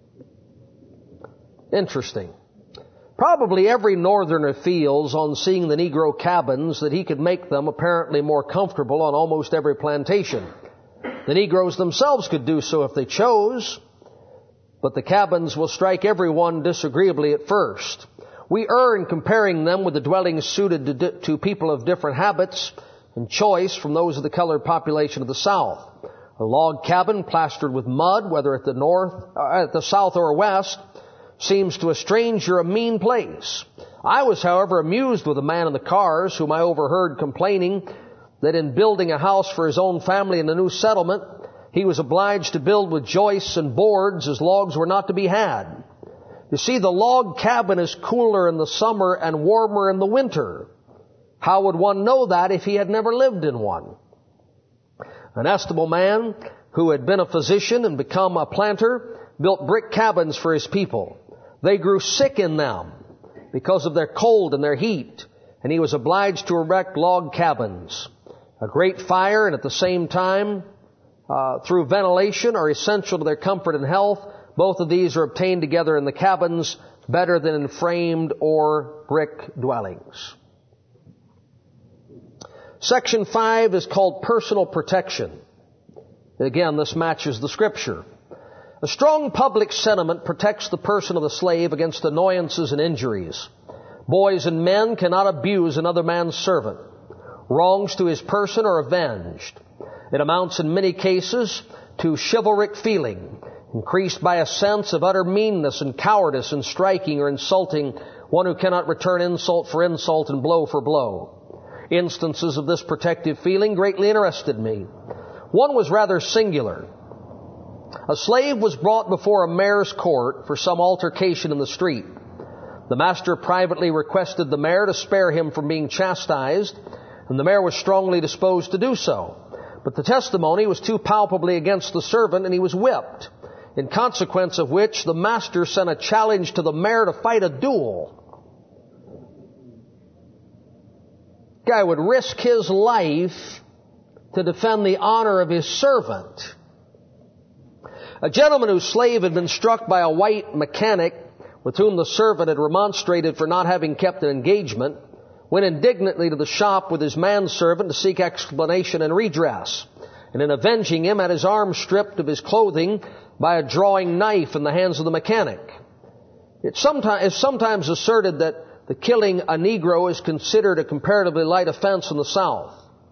Interesting. Probably every northerner feels on seeing the Negro cabins that he could make them apparently more comfortable on almost every plantation. The Negroes themselves could do so if they chose, but the cabins will strike everyone disagreeably at first. We err in comparing them with the dwellings suited to people of different habits and choice from those of the colored population of the South. A log cabin plastered with mud, whether at the South or West, seems to a stranger a mean place. I was, however, amused with a man in the cars whom I overheard complaining that in building a house for his own family in the new settlement, he was obliged to build with joists and boards as logs were not to be had. You see, the log cabin is cooler in the summer and warmer in the winter. How would one know that if he had never lived in one? An estimable man who had been a physician and become a planter built brick cabins for his people. They grew sick in them because of their cold and their heat, and he was obliged to erect log cabins. A great fire and at the same time through ventilation are essential to their comfort and health. Both of these are obtained together in the cabins better than in framed or brick dwellings. Section 5 is called personal protection. Again, this matches the Scripture. A strong public sentiment protects the person of the slave against annoyances and injuries. Boys and men cannot abuse another man's servant. Wrongs to his person are avenged. It amounts in many cases to chivalric feeling, increased by a sense of utter meanness and cowardice in striking or insulting one who cannot return insult for insult and blow for blow. Instances of this protective feeling greatly interested me. One was rather singular. A slave was brought before a mayor's court for some altercation in the street. The master privately requested the mayor to spare him from being chastised, and the mayor was strongly disposed to do so. But the testimony was too palpably against the servant, and he was whipped, in consequence of which the master sent a challenge to the mayor to fight a duel. The guy would risk his life to defend the honor of his servant. A gentleman whose slave had been struck by a white mechanic with whom the servant had remonstrated for not having kept an engagement went indignantly to the shop with his manservant to seek explanation and redress, and in avenging him had his arm stripped of his clothing by a drawing knife in the hands of the mechanic. It's sometimes asserted that the killing a Negro is considered a comparatively light offense in the South.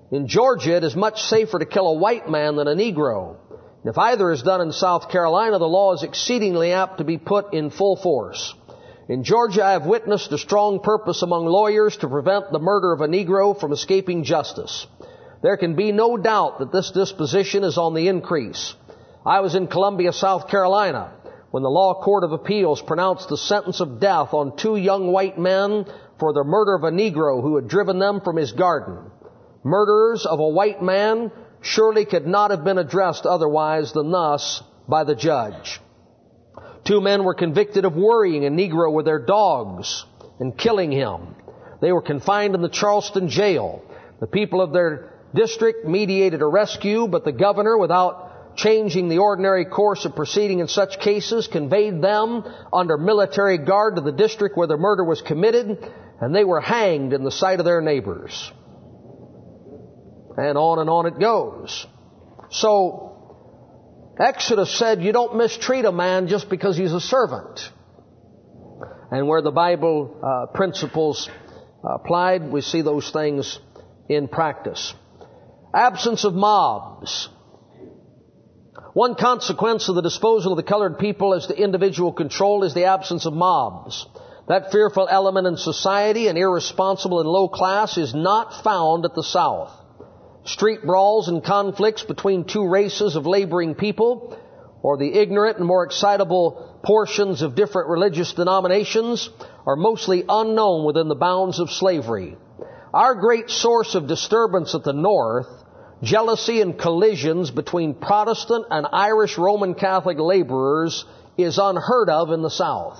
In Georgia, it is much safer to kill a white man than a Negro. If either is done in South Carolina, the law is exceedingly apt to be put in full force. In Georgia, I have witnessed a strong purpose among lawyers to prevent the murder of a Negro from escaping justice. There can be no doubt that this disposition is on the increase. I was in Columbia, South Carolina, when the Law Court of Appeals pronounced the sentence of death on 2 young white men for the murder of a Negro who had driven them from his garden. Murderers of a white man surely could not have been addressed otherwise than thus by the judge. 2 men were convicted of worrying a Negro with their dogs and killing him. They were confined in the Charleston jail. The people of their district mediated a rescue, but the governor, without changing the ordinary course of proceeding in such cases, conveyed them under military guard to the district where the murder was committed, and they were hanged in the sight of their neighbors. And on it goes. So, Exodus said you don't mistreat a man just because he's a servant. And where the Bible principles applied, we see those things in practice. Absence of mobs. One consequence of the disposal of the colored people as to individual control is the absence of mobs. That fearful element in society, and irresponsible and low class, is not found at the South. Street brawls and conflicts between 2 races of laboring people, or the ignorant and more excitable portions of different religious denominations, are mostly unknown within the bounds of slavery. Our great source of disturbance at the North, jealousy and collisions between Protestant and Irish Roman Catholic laborers, is unheard of in the South.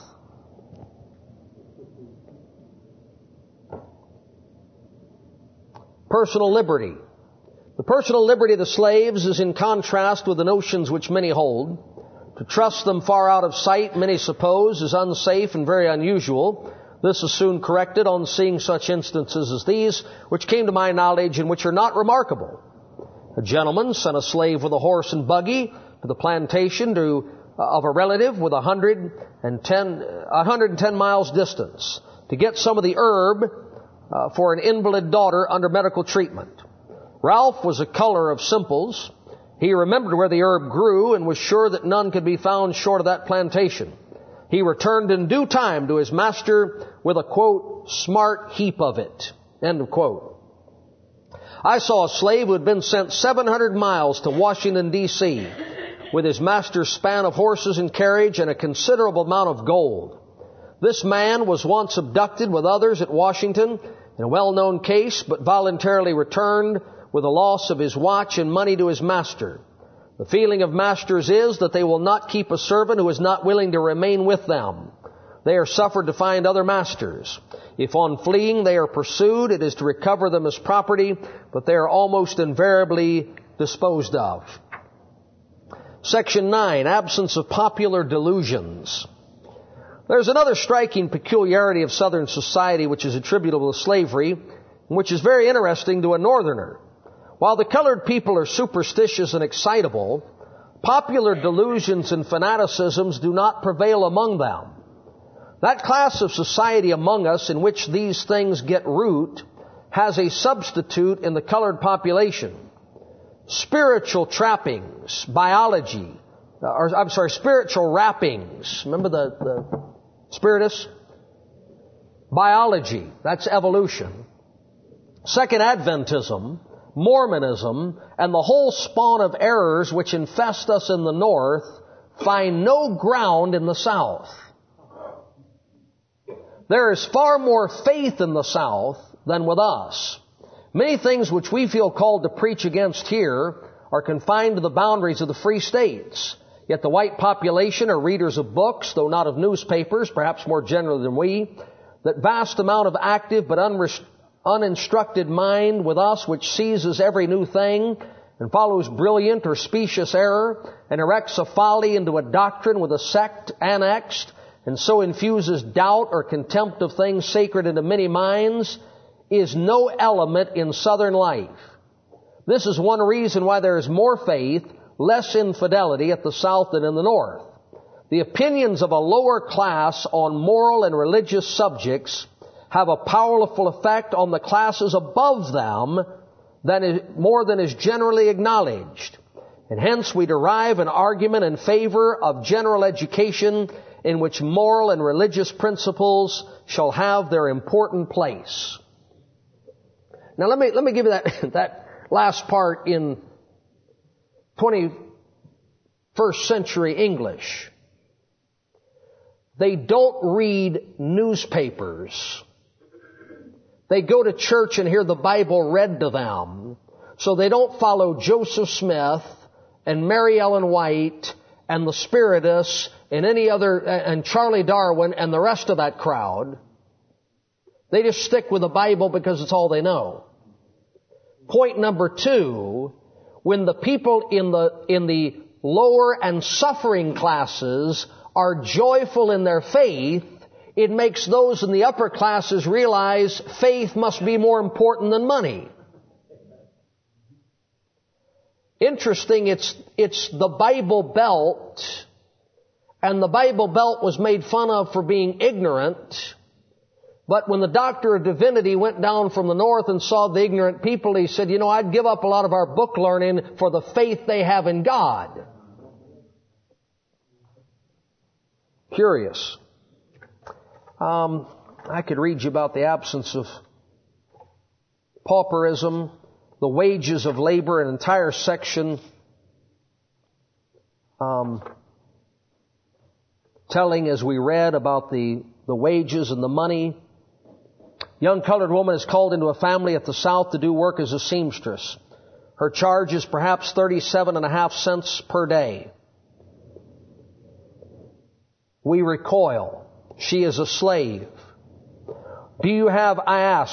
Personal liberty. The personal liberty of the slaves is in contrast with the notions which many hold. To trust them far out of sight, many suppose, is unsafe and very unusual. This is soon corrected on seeing such instances as these, which came to my knowledge and which are not remarkable. A gentleman sent a slave with a horse and buggy to the plantation of a relative with 110 miles distance to get some of the herb for an invalid daughter under medical treatment. Ralph was a culler of simples. He remembered where the herb grew and was sure that none could be found short of that plantation. He returned in due time to his master with a, quote, smart heap of it, end of quote. I saw a slave who had been sent 700 miles to Washington, D.C. with his master's span of horses and carriage and a considerable amount of gold. This man was once abducted with others at Washington in a well-known case, but voluntarily returned with the loss of his watch and money to his master. The feeling of masters is that they will not keep a servant who is not willing to remain with them. They are suffered to find other masters. If on fleeing they are pursued, it is to recover them as property, but they are almost invariably disposed of. Section 9, absence of popular delusions. There's another striking peculiarity of Southern society which is attributable to slavery, and which is very interesting to a Northerner. While the colored people are superstitious and excitable, popular delusions and fanaticisms do not prevail among them. That class of society among us in which these things get root has a substitute in the colored population. Spiritual trappings, spiritual wrappings. Remember the spiritus? Biology, that's evolution. Second Adventism, Mormonism, and the whole spawn of errors which infest us in the North find no ground in the South. There is far more faith in the South than with us. Many things which we feel called to preach against here are confined to the boundaries of the free states. Yet the white population are readers of books, though not of newspapers, perhaps more generally than we. That vast amount of active but uninstructed mind with us which seizes every new thing and follows brilliant or specious error and erects a folly into a doctrine with a sect annexed and so infuses doubt or contempt of things sacred into many minds is no element in Southern life. This is one reason why there is more faith, less infidelity at the South than in the North. The opinions of a lower class on moral and religious subjects have a powerful effect on the classes above them more than is generally acknowledged. And hence we derive an argument in favor of general education in which moral and religious principles shall have their important place. Now let me give you that last part in 21st century English. They don't read newspapers. They go to church and hear the Bible read to them. So they don't follow Joseph Smith and Mary Ellen White and the Spiritists and any other, and Charlie Darwin and the rest of that crowd. They just stick with the Bible because it's all they know. Point number 2, when the people in the lower and suffering classes are joyful in their faith, it makes those in the upper classes realize faith must be more important than money. Interesting, it's the Bible Belt, and the Bible Belt was made fun of for being ignorant. But when the Doctor of Divinity went down from the north and saw the ignorant people, he said, I'd give up a lot of our book learning for the faith they have in God. Curious. I could read you about the absence of pauperism, the wages of labor, an entire section telling, as we read, about the wages and the money. Young colored woman is called into a family at the South to do work as a seamstress. Her charge is perhaps 37.5 cents per day. We recoil. She is a slave. Do you have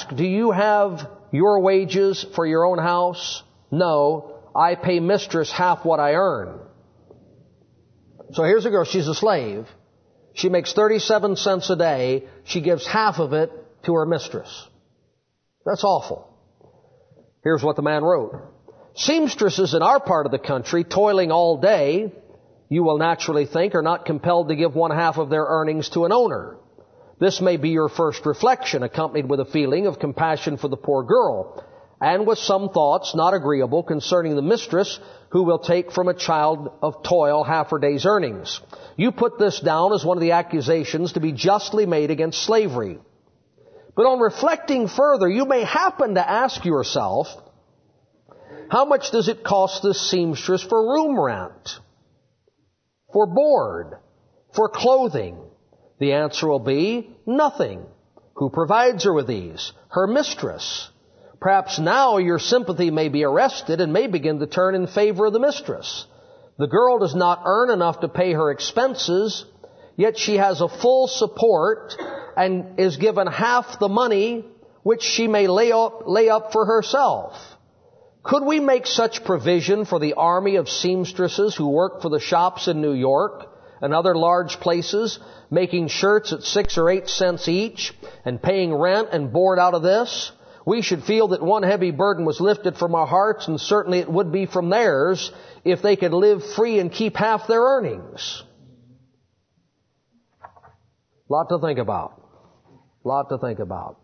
your wages for your own house? No. I pay mistress half what I earn. So here's a girl. She's a slave. She makes 37 cents a day. She gives half of it to her mistress. That's awful. Here's what the man wrote. Seamstresses in our part of the country, toiling all day, you will naturally think, are not compelled to give one half of their earnings to an owner. This may be your first reflection, accompanied with a feeling of compassion for the poor girl, and with some thoughts not agreeable concerning the mistress who will take from a child of toil half her day's earnings. You put this down as one of the accusations to be justly made against slavery. But on reflecting further, you may happen to ask yourself, how much does it cost this seamstress for room rent, for board, for clothing? The answer will be nothing. Who provides her with these? Her mistress. Perhaps now your sympathy may be arrested and may begin to turn in favor of the mistress. The girl does not earn enough to pay her expenses, yet she has a full support and is given half the money which she may lay up for herself. Could we make such provision for the army of seamstresses who work for the shops in New York and other large places, making shirts at 6 or 8 cents each and paying rent and board out of this? We should feel that one heavy burden was lifted from our hearts, and certainly it would be from theirs if they could live free and keep half their earnings. Lot to think about. Lot to think about.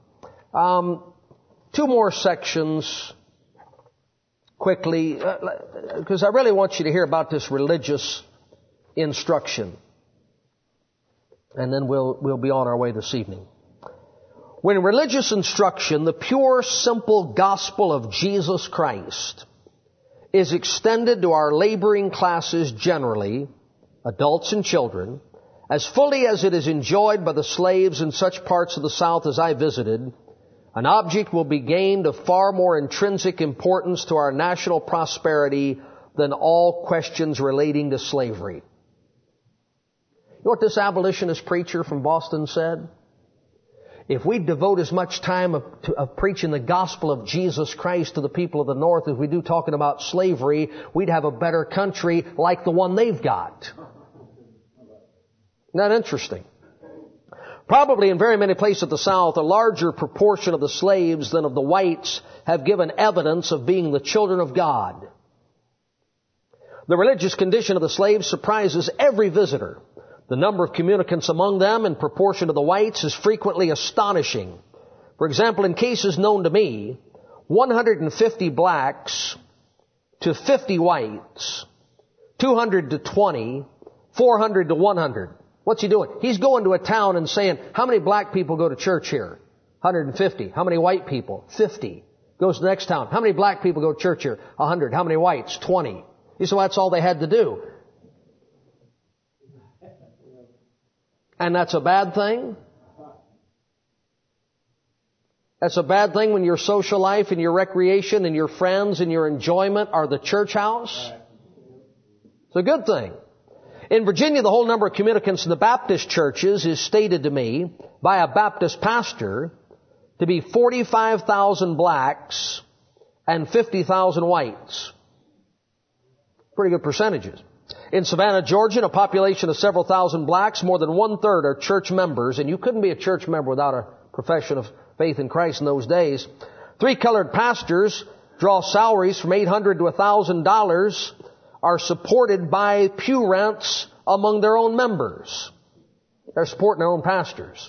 2 more sections quickly, because I really want you to hear about this religious instruction. And then we'll be on our way this evening. When religious instruction, the pure, simple gospel of Jesus Christ, is extended to our laboring classes generally, adults and children, as fully as it is enjoyed by the slaves in such parts of the South as I visited, an object will be gained of far more intrinsic importance to our national prosperity than all questions relating to slavery. You know what this abolitionist preacher from Boston said? If we devote as much time of preaching the gospel of Jesus Christ to the people of the North as we do talking about slavery, we'd have a better country like the one they've got. Isn't that interesting? Probably in very many places of the South, a larger proportion of the slaves than of the whites have given evidence of being the children of God. The religious condition of the slaves surprises every visitor. The number of communicants among them in proportion to the whites is frequently astonishing. For example, in cases known to me, 150 blacks to 50 whites, 200 to 20, 400 to 100. What's he doing? He's going to a town and saying, how many black people go to church here? 150. How many white people? 50. Goes to the next town. How many black people go to church here? 100. How many whites? 20. He said, well, that's all they had to do. And that's a bad thing? That's a bad thing when your social life and your recreation and your friends and your enjoyment are the church house? It's a good thing. In Virginia, the whole number of communicants in the Baptist churches is stated to me by a Baptist pastor to be 45,000 blacks and 50,000 whites. Pretty good percentages. In Savannah, Georgia, in a population of several thousand blacks, more than 1/3 are church members, and you couldn't be a church member without a profession of faith in Christ in those days. 3 colored pastors draw salaries from $800 to $1,000, are supported by pew rents among their own members. They're supporting their own pastors.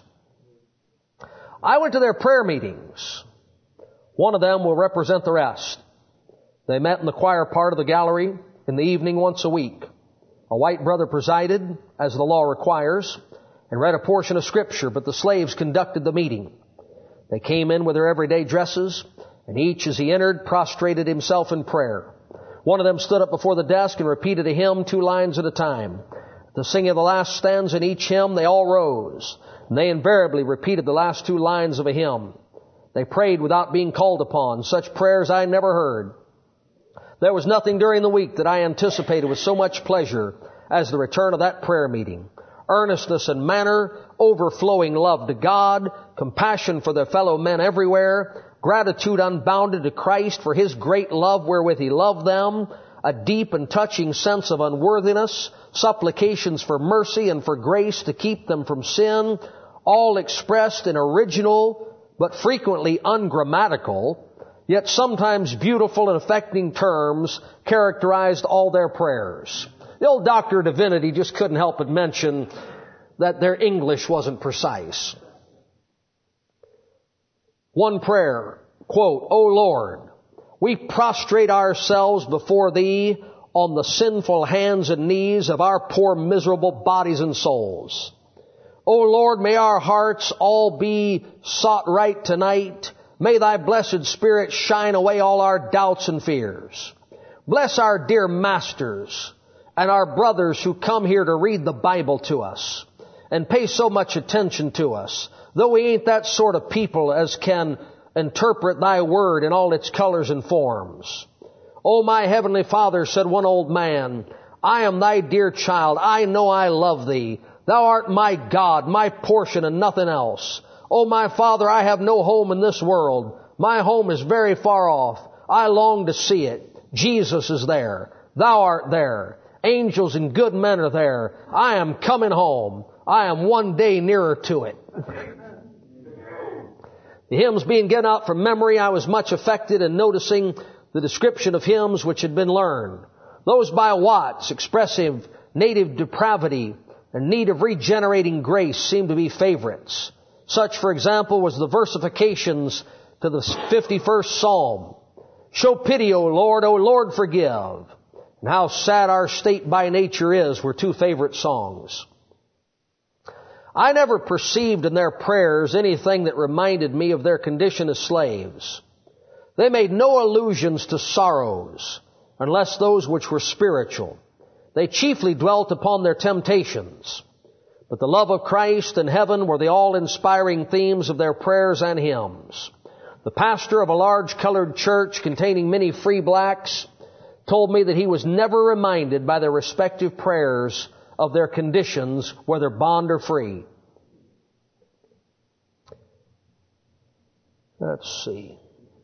I went to their prayer meetings. One of them will represent the rest. They met in the choir part of the gallery in the evening once a week. A white brother presided, as the law requires, and read a portion of Scripture, but the slaves conducted the meeting. They came in with their everyday dresses, and each, as he entered, prostrated himself in prayer. One of them stood up before the desk and repeated a hymn 2 lines at a time. At the singing of the last stanza in each hymn, they all rose, and they invariably repeated the last 2 lines of a hymn. They prayed without being called upon. Such prayers I never heard. There was nothing during the week that I anticipated with so much pleasure as the return of that prayer meeting. Earnestness and manner, overflowing love to God, compassion for their fellow men everywhere, gratitude unbounded to Christ for His great love wherewith He loved them, a deep and touching sense of unworthiness, supplications for mercy and for grace to keep them from sin, all expressed in original but frequently ungrammatical, yet sometimes beautiful and affecting terms, characterized all their prayers. The old doctor of divinity just couldn't help but mention that their English wasn't precise. One prayer, quote, O Lord, we prostrate ourselves before Thee on the sinful hands and knees of our poor miserable bodies and souls. O Lord, may our hearts all be sought right tonight. May Thy blessed Spirit shine away all our doubts and fears. Bless our dear masters and our brothers who come here to read the Bible to us and pay so much attention to us, though we ain't that sort of people as can interpret Thy Word in all its colors and forms. Oh, my Heavenly Father, said one old man, I am Thy dear child. I know I love Thee. Thou art my God, my portion and nothing else. Oh, my Father, I have no home in this world. My home is very far off. I long to see it. Jesus is there. Thou art there. Angels and good men are there. I am coming home. I am one day nearer to it. The hymns being given out from memory, I was much affected in noticing the description of hymns which had been learned. Those by Watts, expressive native depravity and need of regenerating grace, seemed to be favorites. Such, for example, was the versifications to the 51st Psalm. Show pity, O Lord, forgive. And how sad our state by nature is were 2 favorite songs. I never perceived in their prayers anything that reminded me of their condition as slaves. They made no allusions to sorrows, unless those which were spiritual. They chiefly dwelt upon their temptations. But the love of Christ and heaven were the all-inspiring themes of their prayers and hymns. The pastor of a large colored church containing many free blacks told me that he was never reminded by their respective prayers of their conditions, whether bond or free. Let's see.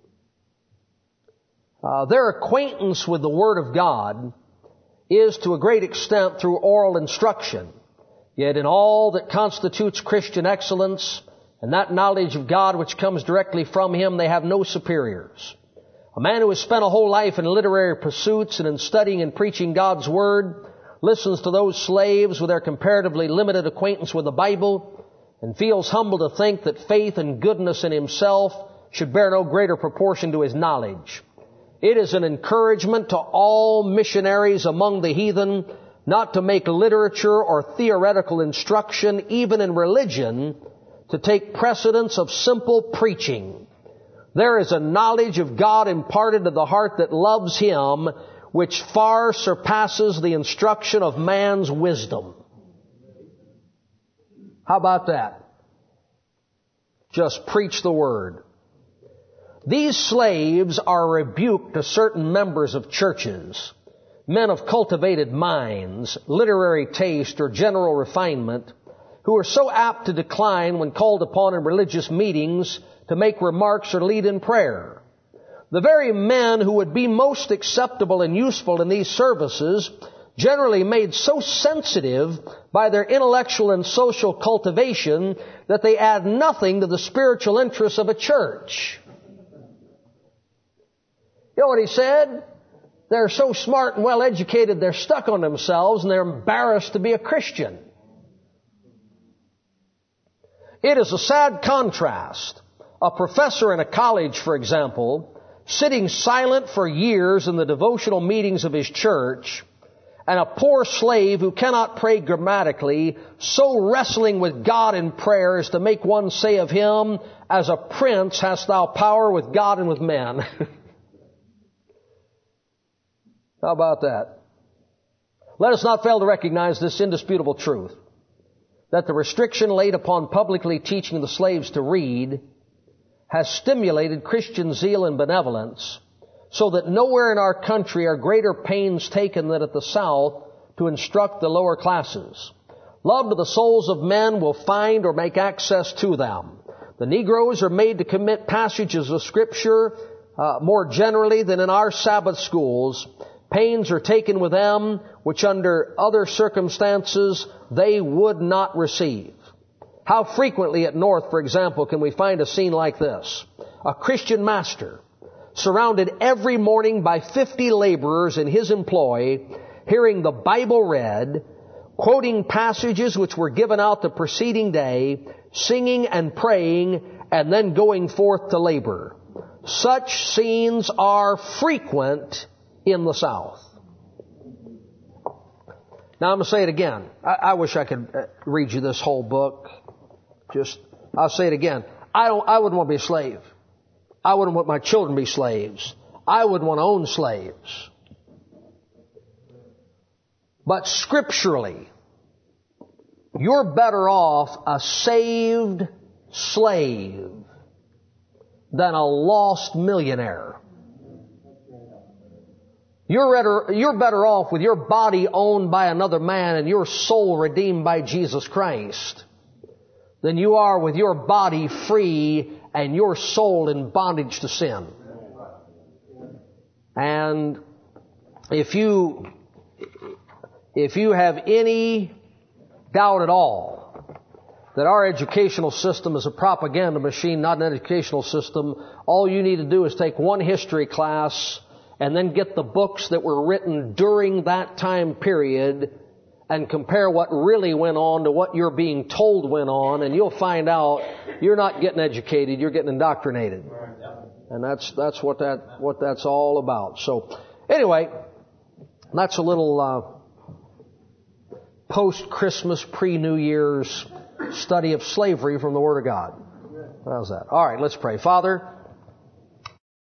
Their acquaintance with the Word of God is to a great extent through oral instruction. Yet in all that constitutes Christian excellence and that knowledge of God which comes directly from Him, they have no superiors. A man who has spent a whole life in literary pursuits and in studying and preaching God's Word listens to those slaves with their comparatively limited acquaintance with the Bible and feels humble to think that faith and goodness in himself should bear no greater proportion to his knowledge. It is an encouragement to all missionaries among the heathen not to make literature or theoretical instruction, even in religion, to take precedence of simple preaching. There is a knowledge of God imparted to the heart that loves Him, which far surpasses the instruction of man's wisdom. How about that? Just preach the Word. These slaves are a rebuke to certain members of churches, men of cultivated minds, literary taste, or general refinement, who are so apt to decline when called upon in religious meetings to make remarks or lead in prayer. The very men who would be most acceptable and useful in these services generally made so sensitive by their intellectual and social cultivation that they add nothing to the spiritual interests of a church. You know what he said? They're so smart and well educated, they're stuck on themselves and they're embarrassed to be a Christian. It is a sad contrast. A professor in a college, for example, sitting silent for years in the devotional meetings of his church, and a poor slave who cannot pray grammatically, so wrestling with God in prayer as to make one say of him, as a prince hast thou power with God and with men. How about that? Let us not fail to recognize this indisputable truth, that the restriction laid upon publicly teaching the slaves to read has stimulated Christian zeal and benevolence, so that nowhere in our country are greater pains taken than at the South to instruct the lower classes. Love to the souls of men will find or make access to them. The Negroes are made to commit passages of Scripture more generally than in our Sabbath schools. Pains are taken with them which under other circumstances they would not receive. How frequently at North, for example, can we find a scene like this? A Christian master, surrounded every morning by 50 laborers in his employ, hearing the Bible read, quoting passages which were given out the preceding day, singing and praying, and then going forth to labor. Such scenes are frequent in the South. Now I'm going to say it again. I wish I could read you this whole book. I'll say it again. I wouldn't want to be a slave. I wouldn't want my children to be slaves. I wouldn't want to own slaves. But scripturally, you're better off a saved slave than a lost millionaire. You're better off with your body owned by another man and your soul redeemed by Jesus Christ than you are with your body free and your soul in bondage to sin. And if you have any doubt at all that our educational system is a propaganda machine, not an educational system, all you need to do is take one history class and then get the books that were written during that time period and compare what really went on to what you're being told went on, and you'll find out you're not getting educated, you're getting indoctrinated. And that's what that's all about. So anyway, that's a little post-Christmas, pre-New Year's study of slavery from the Word of God. How's that? All right, let's pray. Father,